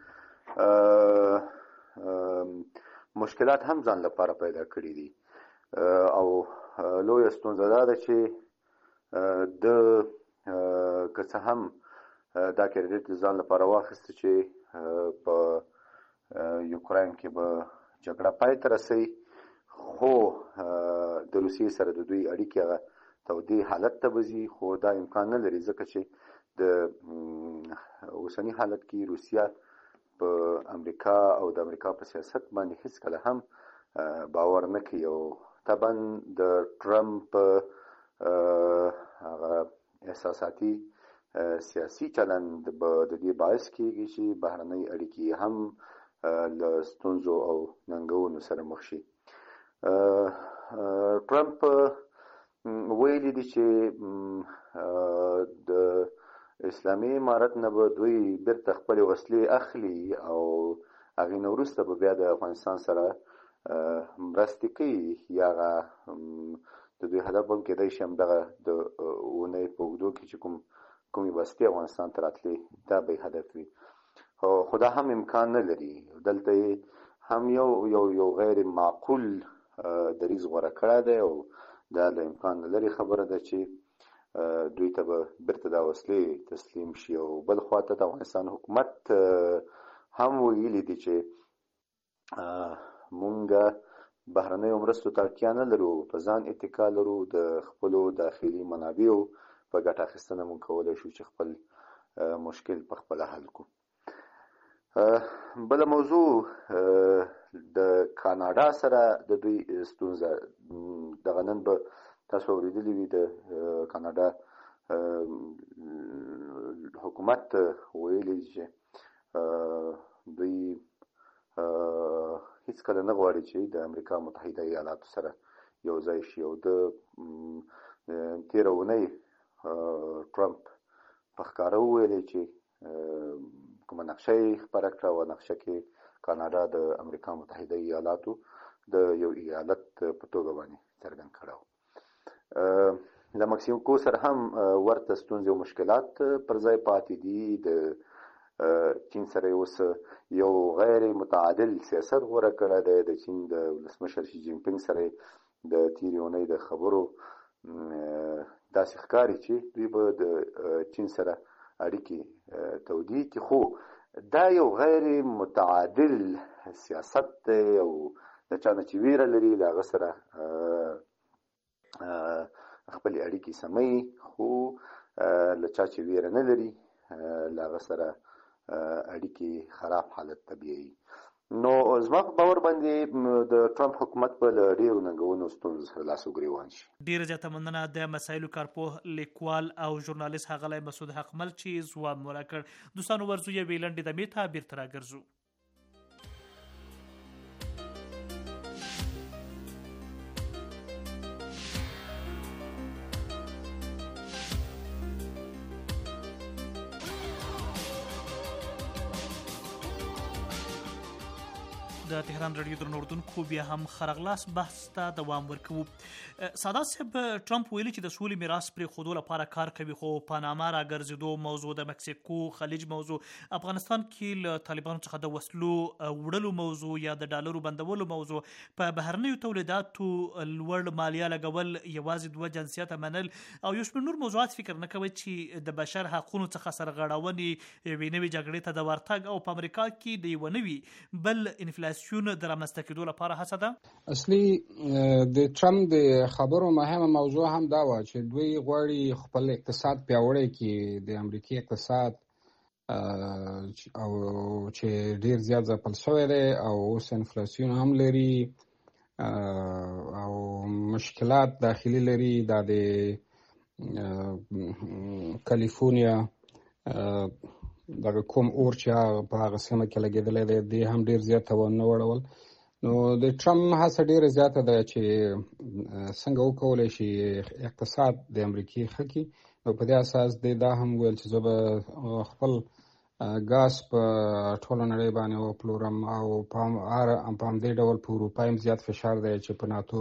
مشکلات هم ځان لپاره پیدا کړي دي او لویه ستونزه دا ده چې د که څه هم دا کریډیټ ځان لپاره واخیسته چې په یوکراین کې به جګړه پای ته رسوي، خو د روسیې سره د دوی اړیکې هغه تودې حالت ته به ځي، خو دا امکان نه لري ځکه چې د اوسني حالت کې روسیه په امریکا او د امریکا په سیاست باندې هیڅ کله هم باور نه کوي او طبعا د ټرمپ هغه احساساتي سیاسي چلند به د دې باعث کېږي چې بهرنۍ اړیکې هم له ستونزو او ننګونو سره مخ شي. ټرمپ ویلي دي چې د اسلامي امارت نه به دوی بیرته خپلې وسلې اخلي او هغې نه وروسته به بیا د افغانستان سره مرستې کوي، یا هغه د دوی هدف هم کېدی شي همدغه د اونۍ په اوږدو کې چې کوم کومې وسلې افغانستان ته راتلې دا به هدف وي، خو دا هم امکان نه لري. دلته یې هم یو یو یو غیر معقول دریځ غوره کړی دی او دا له امکان نه لري خبره ده چې دوی ته به بیرته دا وسلې تسلیم شي. او بل خواته د افغانستان حکومت هم ویلي دي چې مونږ بهرنیو مرستو ته اړتیا نه لرو، په ځان اتکا لرو، د خپلو داخلي منابعو په ګټه اخیستنه مونږ کولی شو چې خپل مشکل په خپله حل کړو. بله موضوع د کاناډا سره د دوی ستونزه دغه نن به تاسو اورېدلي وي د کاناډا حکومت ویلي چې دوی هیڅکله نه غواړي چې د امریکا متحده ایالاتو سره یو ځای شي. او د تېره اونۍ ټرمپ په ښکاره وویلې چې کومه نقشه یې خپره کړه او نقشه کې کاناډا د امریکا متحده ایالاتو د یو ایالت په توګه باندې څرګند کړی و. له مکسیکو سره هم ورته ستونزې او مشکلات پر ځای پاتې دي. د چین سره اوس یو غیر متعادل سیاست غوره کړی دی. د چین د ولسمشر شي جین پینګ سره د تېرې اونۍ د خبرو داسې ښکاري چې دوی به د چین سره اړیکې تودې کړي، خو دا یو غیر متعادل سیاست دی او د چا نه چې ویره لري له هغه سره خپلې اړیکې سموي، خو له چا چې ویره نه لري له هغه سره اړیکې خراب حالت ته بیایي. نو زما په باور باندې د ټرمپ حکومت په ډیرو ننګونو ستونزو سره لاس وګریوان شي.
ډیره زیاته مننه د مسایلو کارپوه لیکوال او ژورنالیست ښاغلی مسعود حقمل چې ځواب مو راکړ. دوستانو ورځو یوې لنډې دمې ته بیرته راګرځو. د تهران رادیو درنو اردوونکو بیا هم خرغلاس بحث ته دوام ورکوو. سادات صاحب، ټرمپ ویلي چې د سولې میراث پرېښودو لپاره کار کوي، خو پاناما راګرځېدو موضوع، د مکسیکو خلیج موضوع، افغانستان کې له طالبانو څخه د وسلو وړلو موضوع یا د ډالرو بندولو موضوع، په بهرنیو تولیداتو لوړ مالیه لګول، یوازې دوه جنسیته منل او یو شمېر نور موضوعات فکر نه کوي چې د بشر حقونو څخه سرغړونې یوې نوې جګړې ته د ورتګ او په امریکا کې د یوه نوي بل انفلاسیون د رامنځته کېدو لپاره هڅه ده؟
اصلي د ټرمپ د خبرو مهمه موضوع هم دا وه چې دوی غواړي خپل اقتصاد پیاوړی کړي، د امریکې اقتصاد او چې ډیر زیات ځپل شوی دی او اوس انفلاسیون هم لري او مشکلات داخلي لري. دا د کالیفورنیا دغه کوم اور چې په هغه سیمه کې لګېدلی دی، دی هم ډېر زیات توان نه وړول. نو د ټرمپ هڅه ډېره زیاته ده چې څنګه وکولی شي اقتصاد د امریکې ښه کړي. نو په دې اساس دی دا هم ویل چې زه به خپل ګاز په ټوله نړۍ باندې وپلورم او په همدې ډول په اروپا هم زیات فشار دی چې په ناتو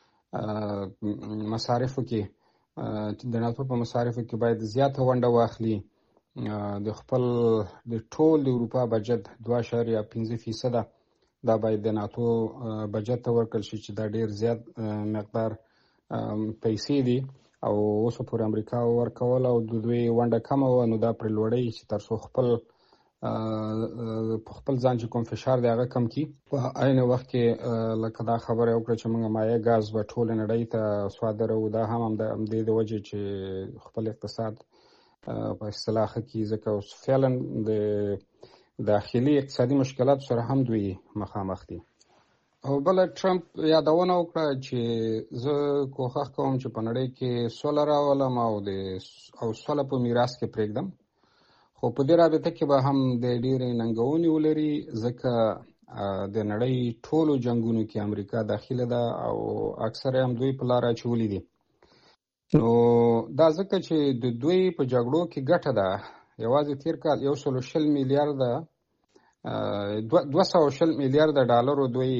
مصارفو کې د ناتو په مصارفو کې باید زیاته ونډه واخلي. د خپل د ټول د اروپا بجټ دوه اعشاریه پنځه فیصده دا باید د ناتو بجټ ته ورکړل شي چې دا ډیر زیات مقدار پیسې دي او اوس پورې امریکا ورکول او د دوی ونډه کمه وه. نو دا پرې لوړی چې تر څو خپل په خپل ځان چې کوم فشار دی هغه کم کړي. په عین وخت کې لکه دا خبره وکړه چې موږ مایع ګاز به ټولې نړۍ ته صادروو، دا هم همدې د وجې چې خپل اقتصاد په اصطلاح کې ځکه اوس فعلا د داخلي اقتصادي مشکلات سره هم دوی مخامخ دي. او بله ټرمپ یادونه وکړه چې زه کوښښ کوم چې په نړۍ کې سوله راولم او د او سوله په میراث کې پرېږدم، خو په دې رابطه کې به هم د ډېرې ننګونې ولري ځکه د نړۍ ټولو جنګونو کې امریکا داخله ده او اکثر هم دوی په لاره اچولي دي. نو دا ځکه چې د دوی په جګړو کې ګټه ده. یوازې تیر کال یو سلو شل میلیارده دوه سوه شل میلیارده ډالرو دوی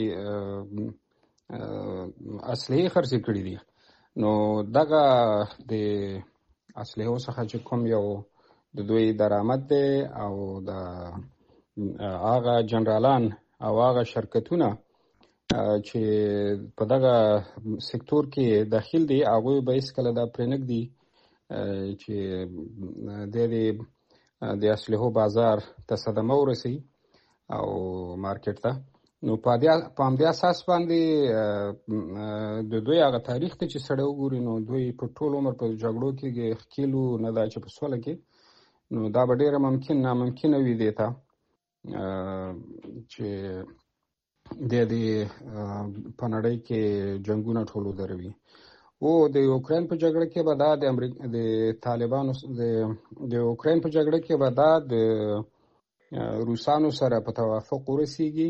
اسلحې خرڅې کړي دي. نو دغه د اسلحو څخه چې کوم یو د دوی درآمد دی او د هغه جنرالان او هغه شرکتونه چې په دغه سکتور کې داخل دي هغوی به هېڅکله دا پرېنږدي چې د د اسلحو بازار ته صدمه ورسوي او مارکیټ ته. نو په همدې اساس باندې د دوی هغه تاریخ ته چې سړی وګوري نو دوی په ټول عمر په جګړو کې ښکېلو نه دا چې په سوله کې. نو دا به ډېره ممکن ناممکنه وي دې ته چې د دې په نړۍ کې جنګونه ټول ودروي. او د یوکرین په جګړه کې به دا د امریکا د طالبانو د یوکرین په جګړه کې به دا د روسانو سره په توافق ورسیږي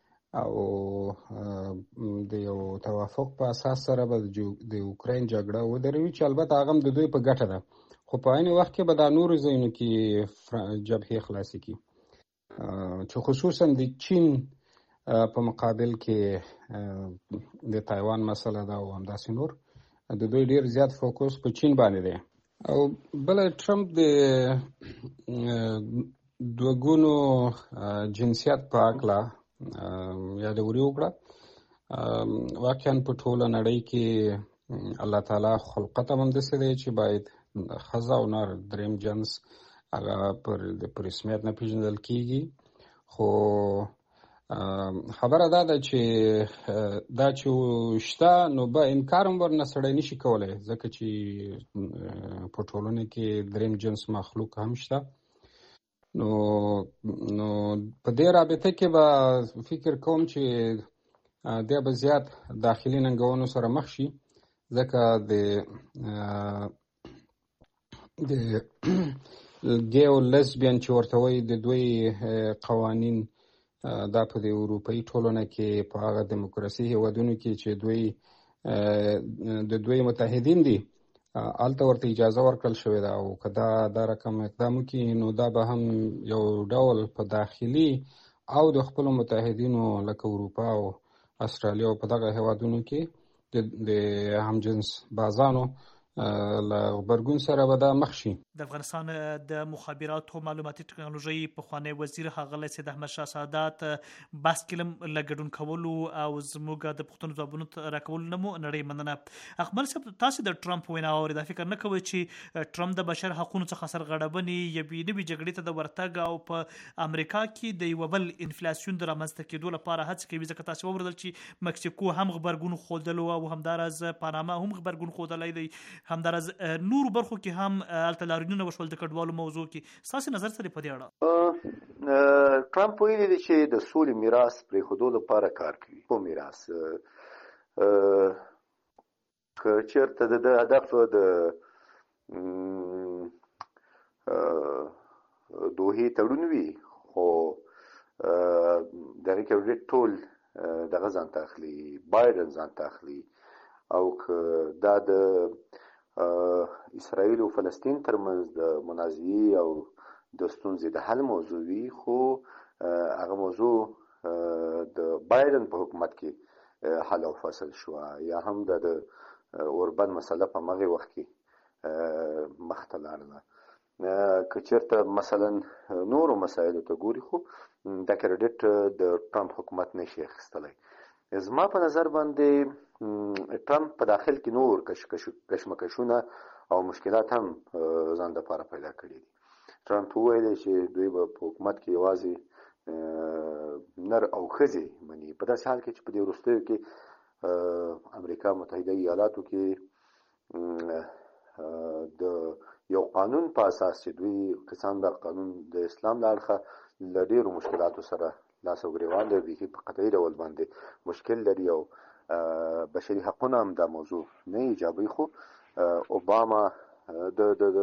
او د یو توافق په اساس سره به د یوکرین جګړه ودروي چې البته هغه هم د دوی په ګټه ده. خو په عین وخت کې به دا نورو ځایونو کې جبهې خلاصې کړي چې خصوصا د چین په مقابل کې د تایوان مسله ده او همداسې نور د دوی ډیر زیات فوکس په چین باندې دی. او بله ټرمپ د دوه ګونو جنسیت په هکله یادوري وکړه. واقعا په ټوله نړۍ کې الله تعالی خلقت هم همداسې دی چې باید ښځه او نر دریم جنس هغه په رسمیت نه پېژندل کېږي. خو خبره دا ده چې دا چې شته نو به انکار هم ورنه سړی نشي کولی ځکه چې په ټولنه کې دریم جنس مخلوق هم شته. نو نو په دې رابطه کې به فکر کوم چې دا به زیات داخلي ننګونو سره مخ شي، ځکه د د ګي او لسبین چې ورته وایي د دوی قوانین دا په د اروپایي ټولنه کې په هغه دیموکراسي هیوادونو کې چې دوی د دوی متحدین دي هلته ورته اجازه ورکړل شوې ده، او که دا دا رقم اقدام وکړي نو دا به هم یو ډول په داخلي او د خپلو متحدینو لکه اروپا او استرالیا په دغه هیوادونو کې د همجنس بازانو له غبرګون سره به دا مخ شي.
د افغانستان د مخابراتو معلوماتي ټکنالوژي پخوانی وزیر ښاغلی سید احمد شاه سادات بحث کې له ګډون کولو او زموږ د پوښتنو ځوابونو راکولو نه مو نړۍ مننه. اکمل صاحب، تاسو د ټرمپ وینا اورېده، فکر نه کوئ چې ټرمپ د بشر حقونو څخه سرغړونې یوې نوې جګړې ته د ورتګ او په امریکا کې د یوه بل انفلاسیون د رامنځته کېدو لپاره هڅې کوي؟ ځکه تاسو واورېدل چې مکسیکو هم غبرګون ښودلو او همداراز پاناما هم غبرګون ښودلی دی، همداراز نورو برخو کې هم هلته لاریونونه وشول د کډوالو موضوع کې. ستاسو نظر څه دی په دې
اړه؟ ټرمپ ویلي دی چې د سولې میراث پرېښودو لپاره کار کوي. په میراث که چېرته د ده هدف د دوحې تړون وي، خو دغې کې ټول دغه ځان ته اخلي، بایډن ځان ته اخلي، او که دا د اسرائیل او فلسطین ترمنځ د منازعې او د ستونزې د حل موضوع وي، خو هغه موضوع د بایډن په حکومت کې حل او فصل شوه، یا هم د اوربن مسله په همغې وخت کې مخته لاړله. که چېرته مثلا نورو مسایلو ته ګوري، خو دا کریډټ د ټرمپ حکومت نشي اخیستلی. زما په نظر باندې ټرمپ په داخل کې نور کشمکشونه او مشکلات هم ځان لپاره پیدا کړي دي. ټرمپ وویل چې دوی به په حکومت کې یوازې نر او ښځې مني، په داسې حال کې چې په دې وروستیو کې امریکا متحده ایالاتو کې د یو قانون په اساس چې دوی کسان د قانون د اسلام له اړخه له ډېرو مشکلاتو سره لاس او ګریوان دی، بیخي په قطعي ډول باندې مشکل لري، او بشري حقونه هم دا موضوع نه ایجابوي. خو اوباما د د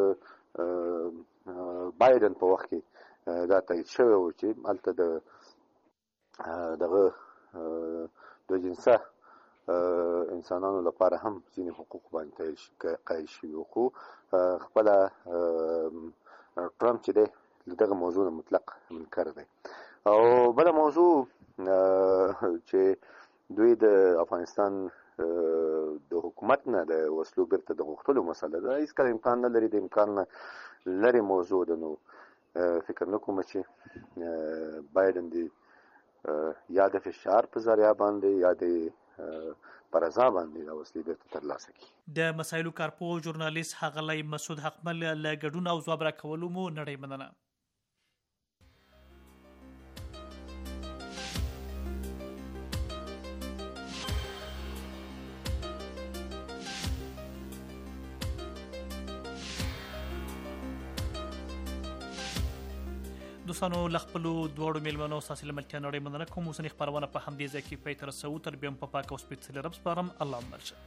بایډن په وخت کې دا تایید شوی و چې هلته د دغه د جنسه انسانانو لپاره هم ځینې حقوق باندې قایل شوي، خو خپله ټرمپ چې دی له دغه موضوع نه مطلق منکر دی. او بله موضوع چې دوی د افغانستان د حکومت نه د وسلو بیرته د غوښتلو مسله ده، هېڅکله امکان نه لري، د امکان نه لرې موضوع ده. نو فکر نه کوم چې بایډن د یا د فشار په ذریعه باندې یا د پر ازا باندې د وسلې بیرته ترلاسه کړي.
د مسایلو کارپوه ژورنالیست ښاغلی مسعود حقمل له ګډون او ځواب راکولو مو نړۍ مننه. دوستانو، له خپلو دواړو میلمنو ستاسې له ملتیا نړۍ مننه کوم. اوسنۍ خپرونه په همدې ځای کې پای ته رسوو. تر بیا هم په پاک او سپېڅلي رب سپارم. الله مل شه.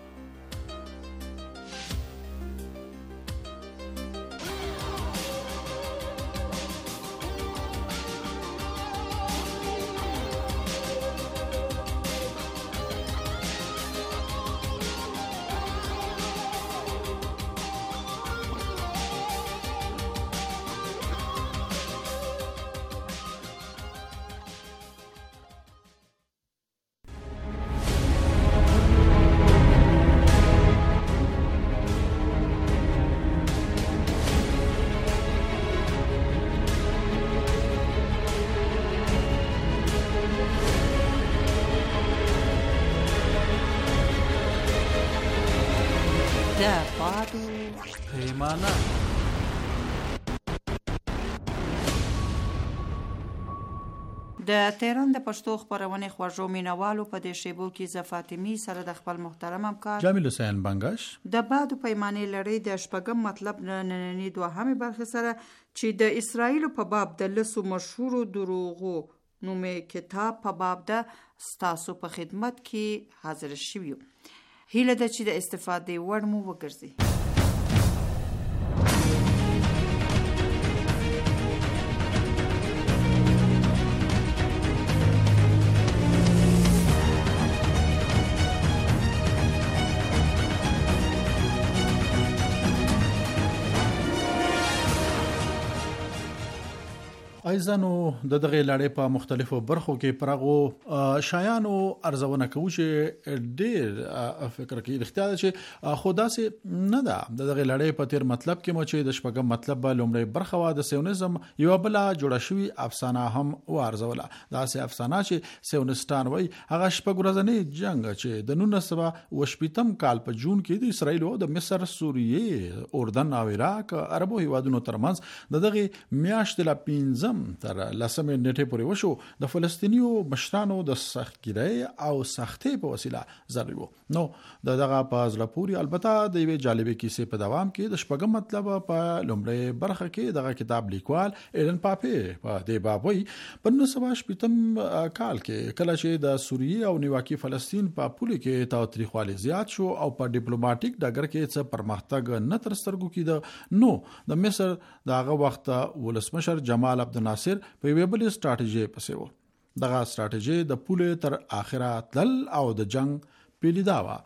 پیمانه د تهران د پښتو خبرونې خوږو مینوالو په دې شیبو کې ز فاطمی سره د خپل محترم همکار
جامیل حسین بنگش
د باد پیمانې لړۍ د شپږم مطلب نننی دوهمه برخه سره چې د اسرایل په باب د لسو مشهور دروغو نومې کتاب په باب د ستاسو په خدمت کې حاضر شویو. هیله ده چې د استفادې وړ مو وګرځي.
ایزانو د دغه لړۍ په مختلفو برخو کې پرغو شایانو ارزونه کوي چې ډېر فکر کوي اختیار چې خدا سي نه ده د دغه لړۍ په تیر مطلب کې مو چې د شپږم مطلب لومړی برخه وا د سیونیزم یو بل جوړه شوی افسانه هم وارزوله. دا سي افسانه چې سیونستان وای هغه شپږ ورځې جنگ چې د نولس سوه وشپږم کال په جون کې د اسرایل او د مصر، سوریه، اردن او عراق عربو هیوادونو ترمنځ د دغه میاشتې لا پنځم تر لسمې نیټې پورې وشو. د فلسطینیو مشرانو د سختګیرۍ او سختۍ په وسیله ضرر وو. نو د دغه په ځل پورې البته د یوې جالبې کیسې په دوام کې د شپږم مطلب په لومړی برخه کې دغه کتاب لیکوال ایلن پاپې په دې باب وایي په نولس سوه شپږم کال کې کله چې د سوریه او نیواکي فلسطین په پوله کې تاوتریخوالی زیات شو او په ډیپلوماټیک ډګر کې څه پرمختګ نه تر سترګو کېده، نو د مصر دغه وخت ولسمشر جمال عبد الناصر په یوه بل ستراتیژي پسې وو. دغه ستراتیژي د پوله تر اخره تل او د جنگ پیلیدا وا.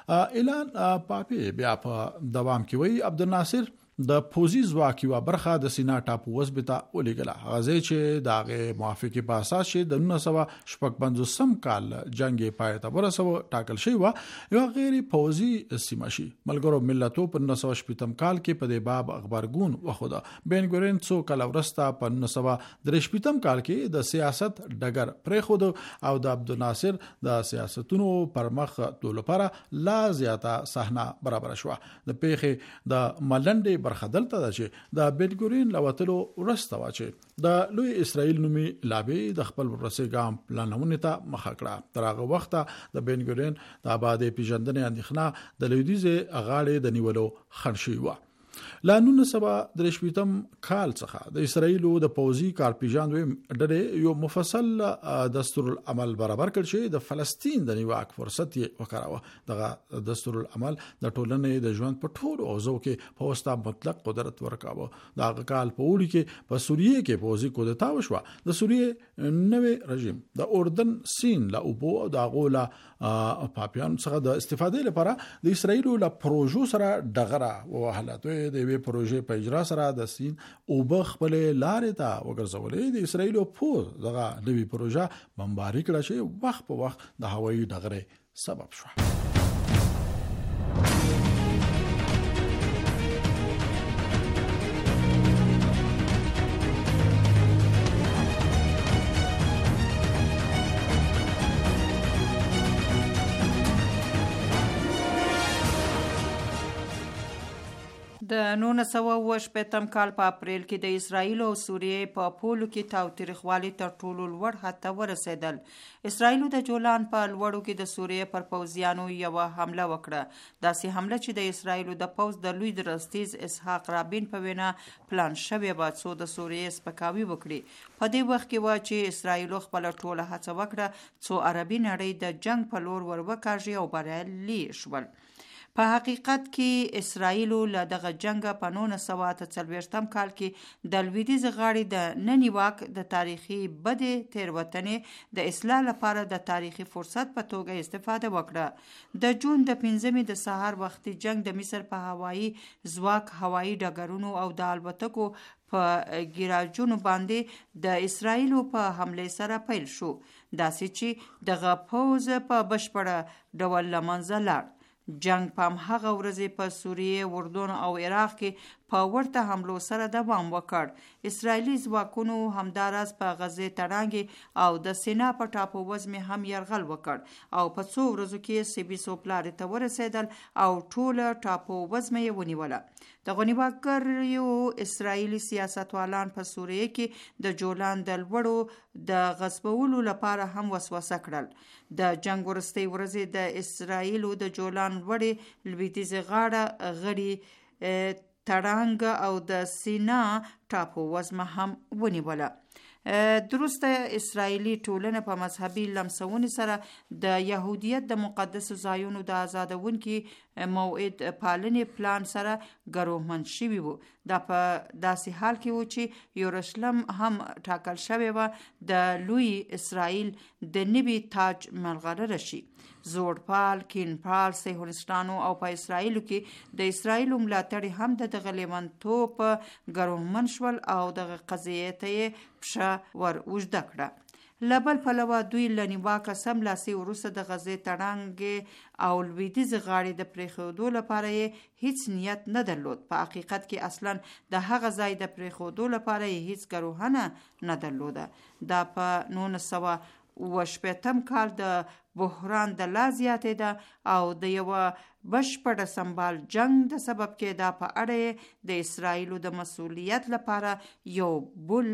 اعلان پاپې بیا په دوام کې وی عبد الناصر د پوزي ځواک یو برخه د سینا ټاپو وسبته ولېګله. غزه چې داغه موافقه په اساس چې د نولس سوه شپږ پنځوسم کال جنگ پای ته ورسو ټاکل شوی و یو غیر پوزي سیمه شي. ملګرو ملتونو په نولس سوه شپږم کال کې په دې باب خبرګون وخوده. بن ګورین څو کال ورسته په نولس سوه درې شپږم کال کې د سیاست ډګر پرې خود او د عبد الناصر د سیاستونو پر مخ ټول لپاره لا زیاته صحنه برابر شو. د پیخه د ملنډي برخه دلته ده چې د بنګورین لوتلو ورسته وا چې د لوی اسرائیل نومي لابي د خپل ورسې ګام پلانونه ته مخ کړه. تر هغه وخته د بنګورین د آبادې پیژندنې اندېښنه د لویدیزه اغاړې د نیولو خنشي و. لا نولس سوه درې شپږم کال څخه د اسرائیل د پوزي کارپیژاندو ډېر یو مفصل دستور العمل برابر کړ چې د فلسطین د نیواک فرصت یې وکړاوه. دغه دستور العمل د ټولنې د ژوند په ټولو اوزو کې په واسطه مطلق قدرت ورکاوه. دغه کال په وړي کې په سوریه کې پوزي کودتا وشوه. د سوریه نوې رژیم د اردن سین لا اوبو د غولا پاپیان څخه د استفادې لپاره د اسرائیل له پروژو سره دغره وهلت د وی پروژې په اجرا سره د سین او بخ خپل لارې ته وګرځولې. د اسرائیل په دغه نوې پروژه بمباري کړه چې وخت په وخت د هوایي ډغرې سبب شو.
د نولس سوه اوه شپېتم کال په اپریل کې د اسرایل او سوریې په پولو کې تاوتریخوالی تر ټولو لوړ حد ته ورسېدل. اسرایل د جولان په لوړو کې د سوریې پر پوځیانو یوه حمله وکړه. داسې حمله چې د اسرایل د پوځ د لوی درستیز اسحاق رابین په وینا پلان شوې وه څو د سوریې سپکاوي وکړي. په دې وخت کې و چې اسرایل خپل ټوله هڅه وکړه څو عربي نړۍ د جنگ په لور ور وکاږي او بریالي شول. په حقیقت کې اسرائیل له دغه جنگ په نولس سوه اته څلوېښتم کال کې د لویدیځ غاړې د نن نیواک د تاریخي بدې تېروتنې د اصلاح لپاره د تاریخي فرصت په توګه استفاده وکړه. د جون د پنځمې د سهار وختي جنگ د مصر په هوایي ځواک، هوایي ډګرونو او د الوتکو په ګراجونو باندې د اسرائیل په حمله سره پیل شو. داسې چې دغه پوځ په بشپړه ډول له منځه لاړ. جنگ په همغه ورځې په سوریه، اردن او عراق کې په ورته حملو سره دوام وکړ. اسرائیلي ځواکونو همداراز په غزې تړانګې او د سینا په ټاپو وزمې هم یرغل وکړ او په څو ورځو کې سیبیسو پلارې ته ورسېدل او ټوله ټاپو وزمه یې ونیوله. د غنیواګریو اسرائیلي سیاستوالان په سوریه کې د جولان د لوړو د غصبولو لپاره هم وسوسه کړل. د جنگ وروستۍ ورځې د اسرائیلو د جولان لوړې لویدیځې غاړه غړي تړانګ او د سینا ټاپو وزمه هم ونیوله. درسته اسرائیلي ټولنه په مذهبي لمسونې سره د یهودیت د مقدسو ځایونو د آزادونکي موعد پالنې پلان سره ګروهمند شوي وو. دا په داسې حال کې و چې یورشلم هم ټاکل شوی و د لوی اسرائیل د نوي تاج ملغلره شي. زوړپال، کینپال، صهیونیستانو او په اسرائیلو کې د اسرائیلو ملاتړي هم د دغه لیونتوب ګروهمند شول او دغه قضیې ته یې پښه ور اوږده کړه. لبل پلوه دوی له نیواکه سملاسي وروسته د غزې تړانګې او لویدیځې غاړې د پرېښودو لپاره یې هیڅ نیت نه درلود. په حقیقت کې اصلا د هغه ځای د پرېښودو لپاره یې هیڅ ګروهنه نه درلوده. دا په نولس سوه اوه شپېتم کال د بحران د لا زیاتې ده او د یوه بشپړ سمبال جنگ د سبب کې دا په اړه د اسرائیلو د مسؤلیت لپاره یو بل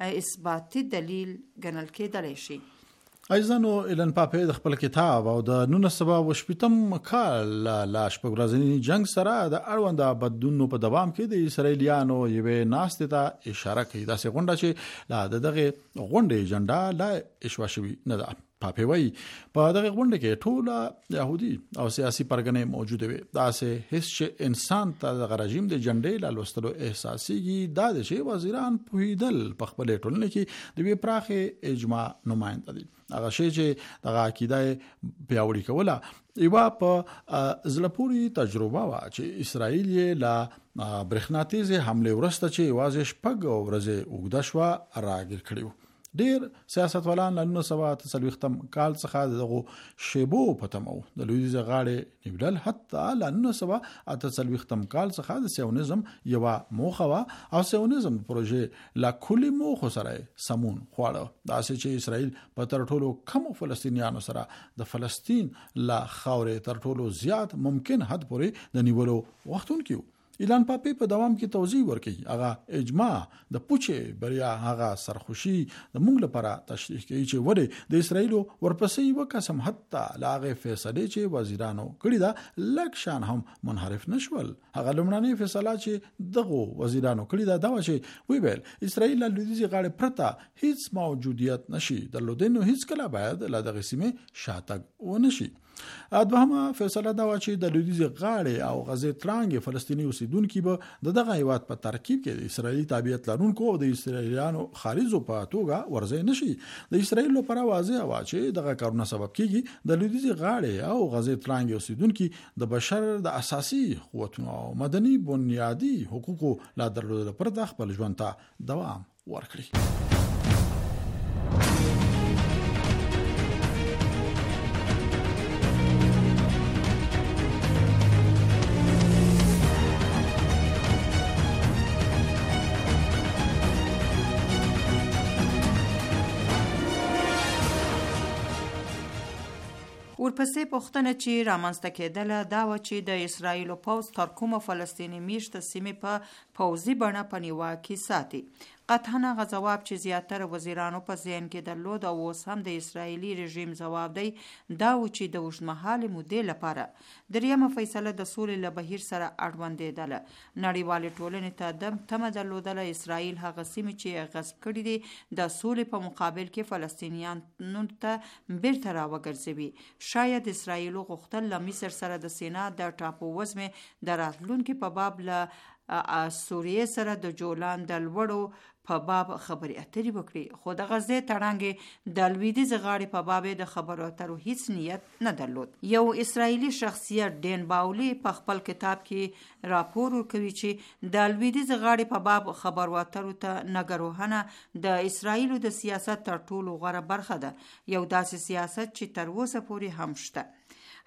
اثباتي دلیل ګڼل کېدلی شي.
عزیزانو، ایلن پاپی د خپل کتاب او د نولس سوه اوه شپېتم کال لا شپږ ورځني جنگ سره د اړونده بدلونونو په دوام کې د اسرائیلیانو یوې ناستې ته اشاره کوي. داسې غونډه چې لا د دغه غونډې ایجنډا لا اشوا شوې نه ده. پاپی وایي په دغه غونډه کې ټوله یهودي او سیاسي پرګنې موجوده وي. داسې هیڅ چې انسان ته د رژیم د جنډې لا لوستلو احساسيږي دا د چې وزیران پوهیدل په خپل ټولنه کې د وی پراخه اجماع نماینده دي. هغه شی چې دغه عقیده پیاوړی کوله ایوا په زلپوري تجربه وا چې اسرائیل یې لا برېښناتیزه حمله ورسته چې واځ شپږ ورځې وګدا شو راګر کړیو. ډیر سیاستوالان له نولس سوه اته څلوېښتم کال څخه دغه شیبو په تمو د لویدیځې غاړې نیولل حتی له نولس سوه اته څلوېښتم کال څخه د سیونیزم یوه موخه وه او سیونیزم پروژې لا کلي موخو سره سمون خواړه. داسې چې اسرائیل په تر ټولو کمو فلسطینیانو سره د فلسطین لا خاورې تر ټولو زیات ممکن حد پورې د نیولو وختون کیو. ایلان پاپی په دوام کې توضیح ورکړي هغه اجماع د پوچې بریا هغه سرخوشي د موږ لپاره تشریح کوي چې وړي د اسرائیلو ورپسې یو قسم حتی لاغه فیصله چې وزیرانو کړی دا لک شان هم منحرف نشول. هغه لمړنۍ فیصله چې دغه وزیرانو کړی دا دا چې وی ویل اسرائیل له لویدیځ غاړې پرته هیڅ موجودیت نشي درلودنو هیڅ کله باید له دغه سیمه شاتګ و نشي. دوهمه فیصله دا و چې د لویدیځ غاړې او غزې تړانګې فلسطیني اوسیدونکو به د دغه هیواد په ترکیب کې د اسرائیلي تابعیت لرونکو او د اسرائیلیانو خارجو په توګه ورځي نشي. د اسرائیل لپاره واضح و چې دغه کارونه سبب کیږي د لویدیځ غاړې او غزې تړانګې اوسیدونکو د بشر د اساسي قوتونو او مدني بنیادی حقوقو لا درلودلو پر د خپل ژوند ته دوام ورکړي.
ورپسې پوښتنه چې رامنځته کېدله دا و چې د اسرائیلو پوځ تر کومه فلسطیني میشته سیمې په پوځي بڼه په نیوا کې ساتي. قطعا هغه ځواب چې زیاتره وزیرانو په ذهن کې درلود او اوس هم د اسرائیلي رژیم ځواب دی دا و چې د اوږدمهالې مودې لپاره دریمه فیصله د سولې له بهیر سره اړوندېدله. نړیوالې ټولنې ته د تمه درلودله اسرائیل هغه سیمې چې غصب کړي دي د سولې په مقابل کې فلسطینیانو ته بیرته راوګرځوي. شاید اسرائیلو غوښتل له مصر سره د سینا د ټاپو وزمې د راتلونکي په باب له سوریې سره د جولان د لوړو په باب خبرې اترې وکړي، خو د غزې تړانګې د لویدیځ غاړې په باب د خبرو اترو هیڅ نیت نه درلود. یو اسرائیلي شخصیت ډین باولی په خپل کتاب کې راپور ورکوي چې د لویدیځ غاړې په باب خبرو اترو ته نګروهنه د اسرائیلو د سیاست تر ټولو غوره برخه ده، یو داسې سیاست چې تر اوسه پورې هم شته.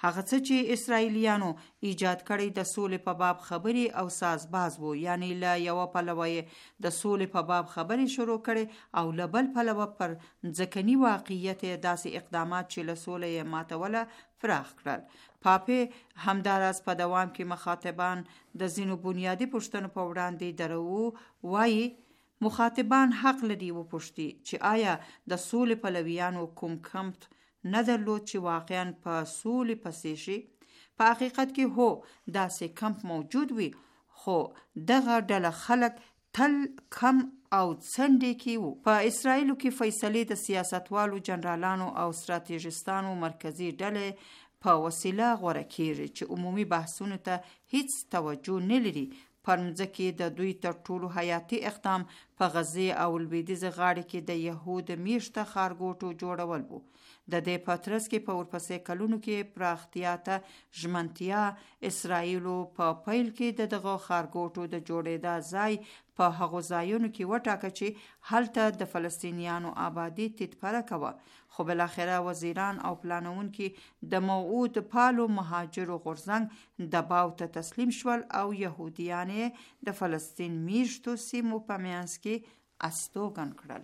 هغه څه چې اسرائیلیانو ایجاد کړی د سولې په باب خبرې او سازباز وو، یعنی له یوه پلوه یې د سولې په باب خبرې شروع کړي او له بل پلوه پر ځمکني واقعیت داسې اقدامات چې له سولې یې ماتوله پراخ کړل. پاپې همداراز په دوام کې مخاطبان د ځینو بنیادي پوښتنو په وړاندې درو وایي مخاطبان حق لري وپوښتي چې آیا د سولې پلویانو کوم کمپ نه درلود چې واقعا په سولې پسې شي. په حقیقت کې هو داسې کمپ موجود وي، خو دغه ډله خلک تل کم او څنډې کې وو. په اسرائیلو کې فیصلې د سیاستوالو، جنرالانو او ستراتیژیستانو مرکزي ډلې په وسیله غوره کیږي چې عمومي بحثونو ته هیڅ توجه نه لري. پر مځکې د دوی تر ټولو حیاتي اقدام په غزې او لویدیځې غاړې کې د یهود میشته ښارګوټو جوړول وو. د دې په ترڅ کې په ورپسې کلونو کې پراختیا ته ژمنتیا اسرائیلو په پیل کې د دغه ښارګوټو د جوړېدا ځای په هغو ځایونو کې وټاکه چې هلته د فلسطینیانو آبادي تیتپره کوه، خو بالاخره وزیران او پلانونکي د موعود پالو مهاجرو غورځنګ دباو ته تسلیم شول او یهودیان د فلسطین میشتو سیمو په منځ کې استوګن کړل.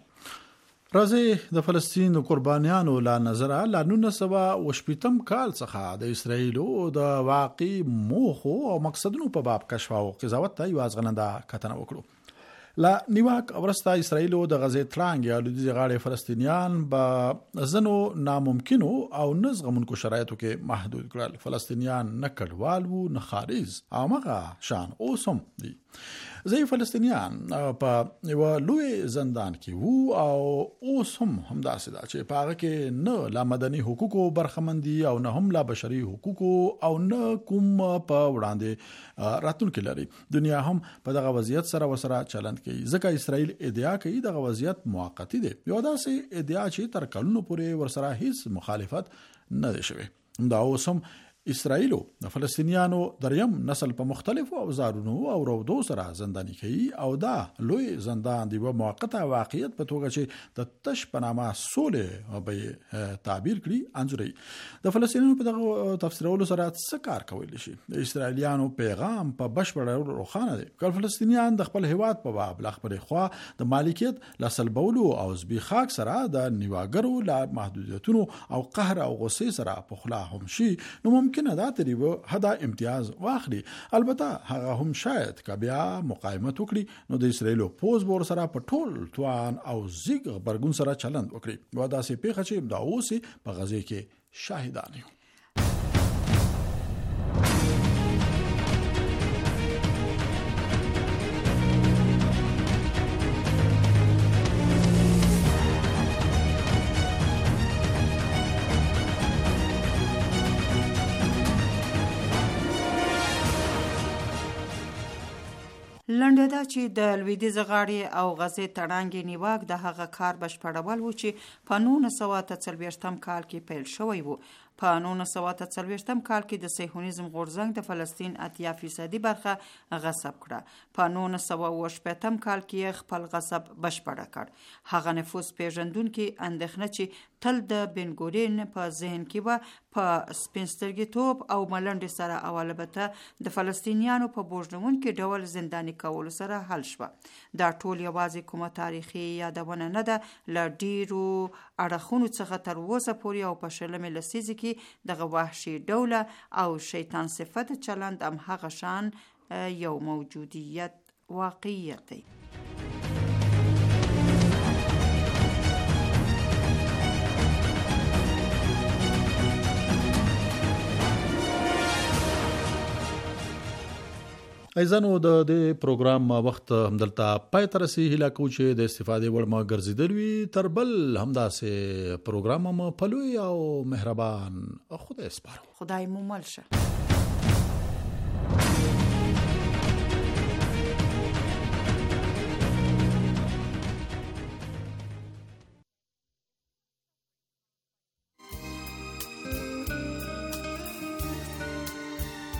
راځي د فلسطین قربانیانو لا نظره لا نولس سوه وشپږم کال څخه د اسرائیلو د واقعي موخو او مقصدونو په باب کشف او قضاوت ته یو ځغنده کتنه وکړو. لا نیواک ورسته اسرائیلو د غزې ترانګ یا لویدیځې غاړې فلسطینیان به ځنو ناممکنو او نه زغمونکو شرایطو کې محدود کړل. فلسطینیان نه کډوال وو نه خارج او هغه شان اوس هم دي. ځینې فلسطینیان په یوه لوی زندان کې وو او اوس هم همداسې ده چې په هغه کې نه لا مدني حقوقو برخمندي او نه هم لا بشري حقوقو او نه کوم په وړاندې راتلونکي لري. دنیا هم په دغه وضعیت سره وسره چلند کوي، ځکه اسرائیل ادعا کوي دغه وضعیت موقتی دی. یو داسې ادعا چې تر کلونو پورې ورسره هیڅ مخالفت نه دی شوی. دا اوس هم اسرائیلو د فلسطینیانو دریم نسل په مختلفو اوزارونو او رودو سره زنداني کوي او دا لوی زندان دی و موقته واقعیت په توګه چې د تش پنامه سولې به تعبیر کړي انځوري. د فلسطینیانو په دغه تفسیرولو سره څه کار کولی شي؟ د اسرائیلیانو پیغام په بشپړ روښانه دی. کله فلسطینیان د خپل هیواد په باب لا خبرې خوا د مالکیت لا سلبولو او زبېښاک سره د نیواګرو لا محدودیتونو او قهر او غصې سره په خلا هم شي، نو ممکن کنه دا تریبو هدا امتیاز واخلي. البته هغه هم شاید که بیا مقاومت وکړي نو د اسرائیلو پوز بور سره په ټول توان او زیګ برګون سره چلند وکړي. و دا سي پیښه چې دا اوسې په غزې کې شاهدان یو.
لنډه دا چې د لویدیځې غاړې او غزې تړانګې نیواک د هغه کار بشپړول و چې په نولس سوه اته څلوېښتم کال کې پیل شوی و. په نولس سوه اته څلوېښتم کال کې د صهیونیزم غورځنګ د فلسطین اتیا فیصدي برخه غصب کړه. په نولس سوه اوه شپېتم کال کې خپل غصب بشپړه کړ. هغه نفوذ پیژندونکي اندېښنه چې تل د بن ګورین په ذهن کې به په سپین سترګېتوب او ملنډې سره او البته د فلسطینیانو په بوږنونکي ډول زنداني کولو سره حل شوه. دا ټول یوازې کومه تاریخي یادونه نه ده، له ډیرو اړخونو څخه تر اوسه پورې او په شلمې لسیزې کې دغه وحشي ډوله او شیطان صفت چلند هم هغه شان یو موجودیت واقعیت دی.
ایزانو د دې پروګرام وخت همدلته پای ته رسي. هیله کوم چې د استفادې وړ ما ګرځیدل وي. تر بل همداسې پروګرام مو پلوي او مهربان خدای سپارو.
خدای مو مل شه.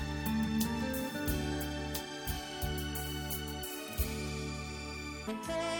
Okay.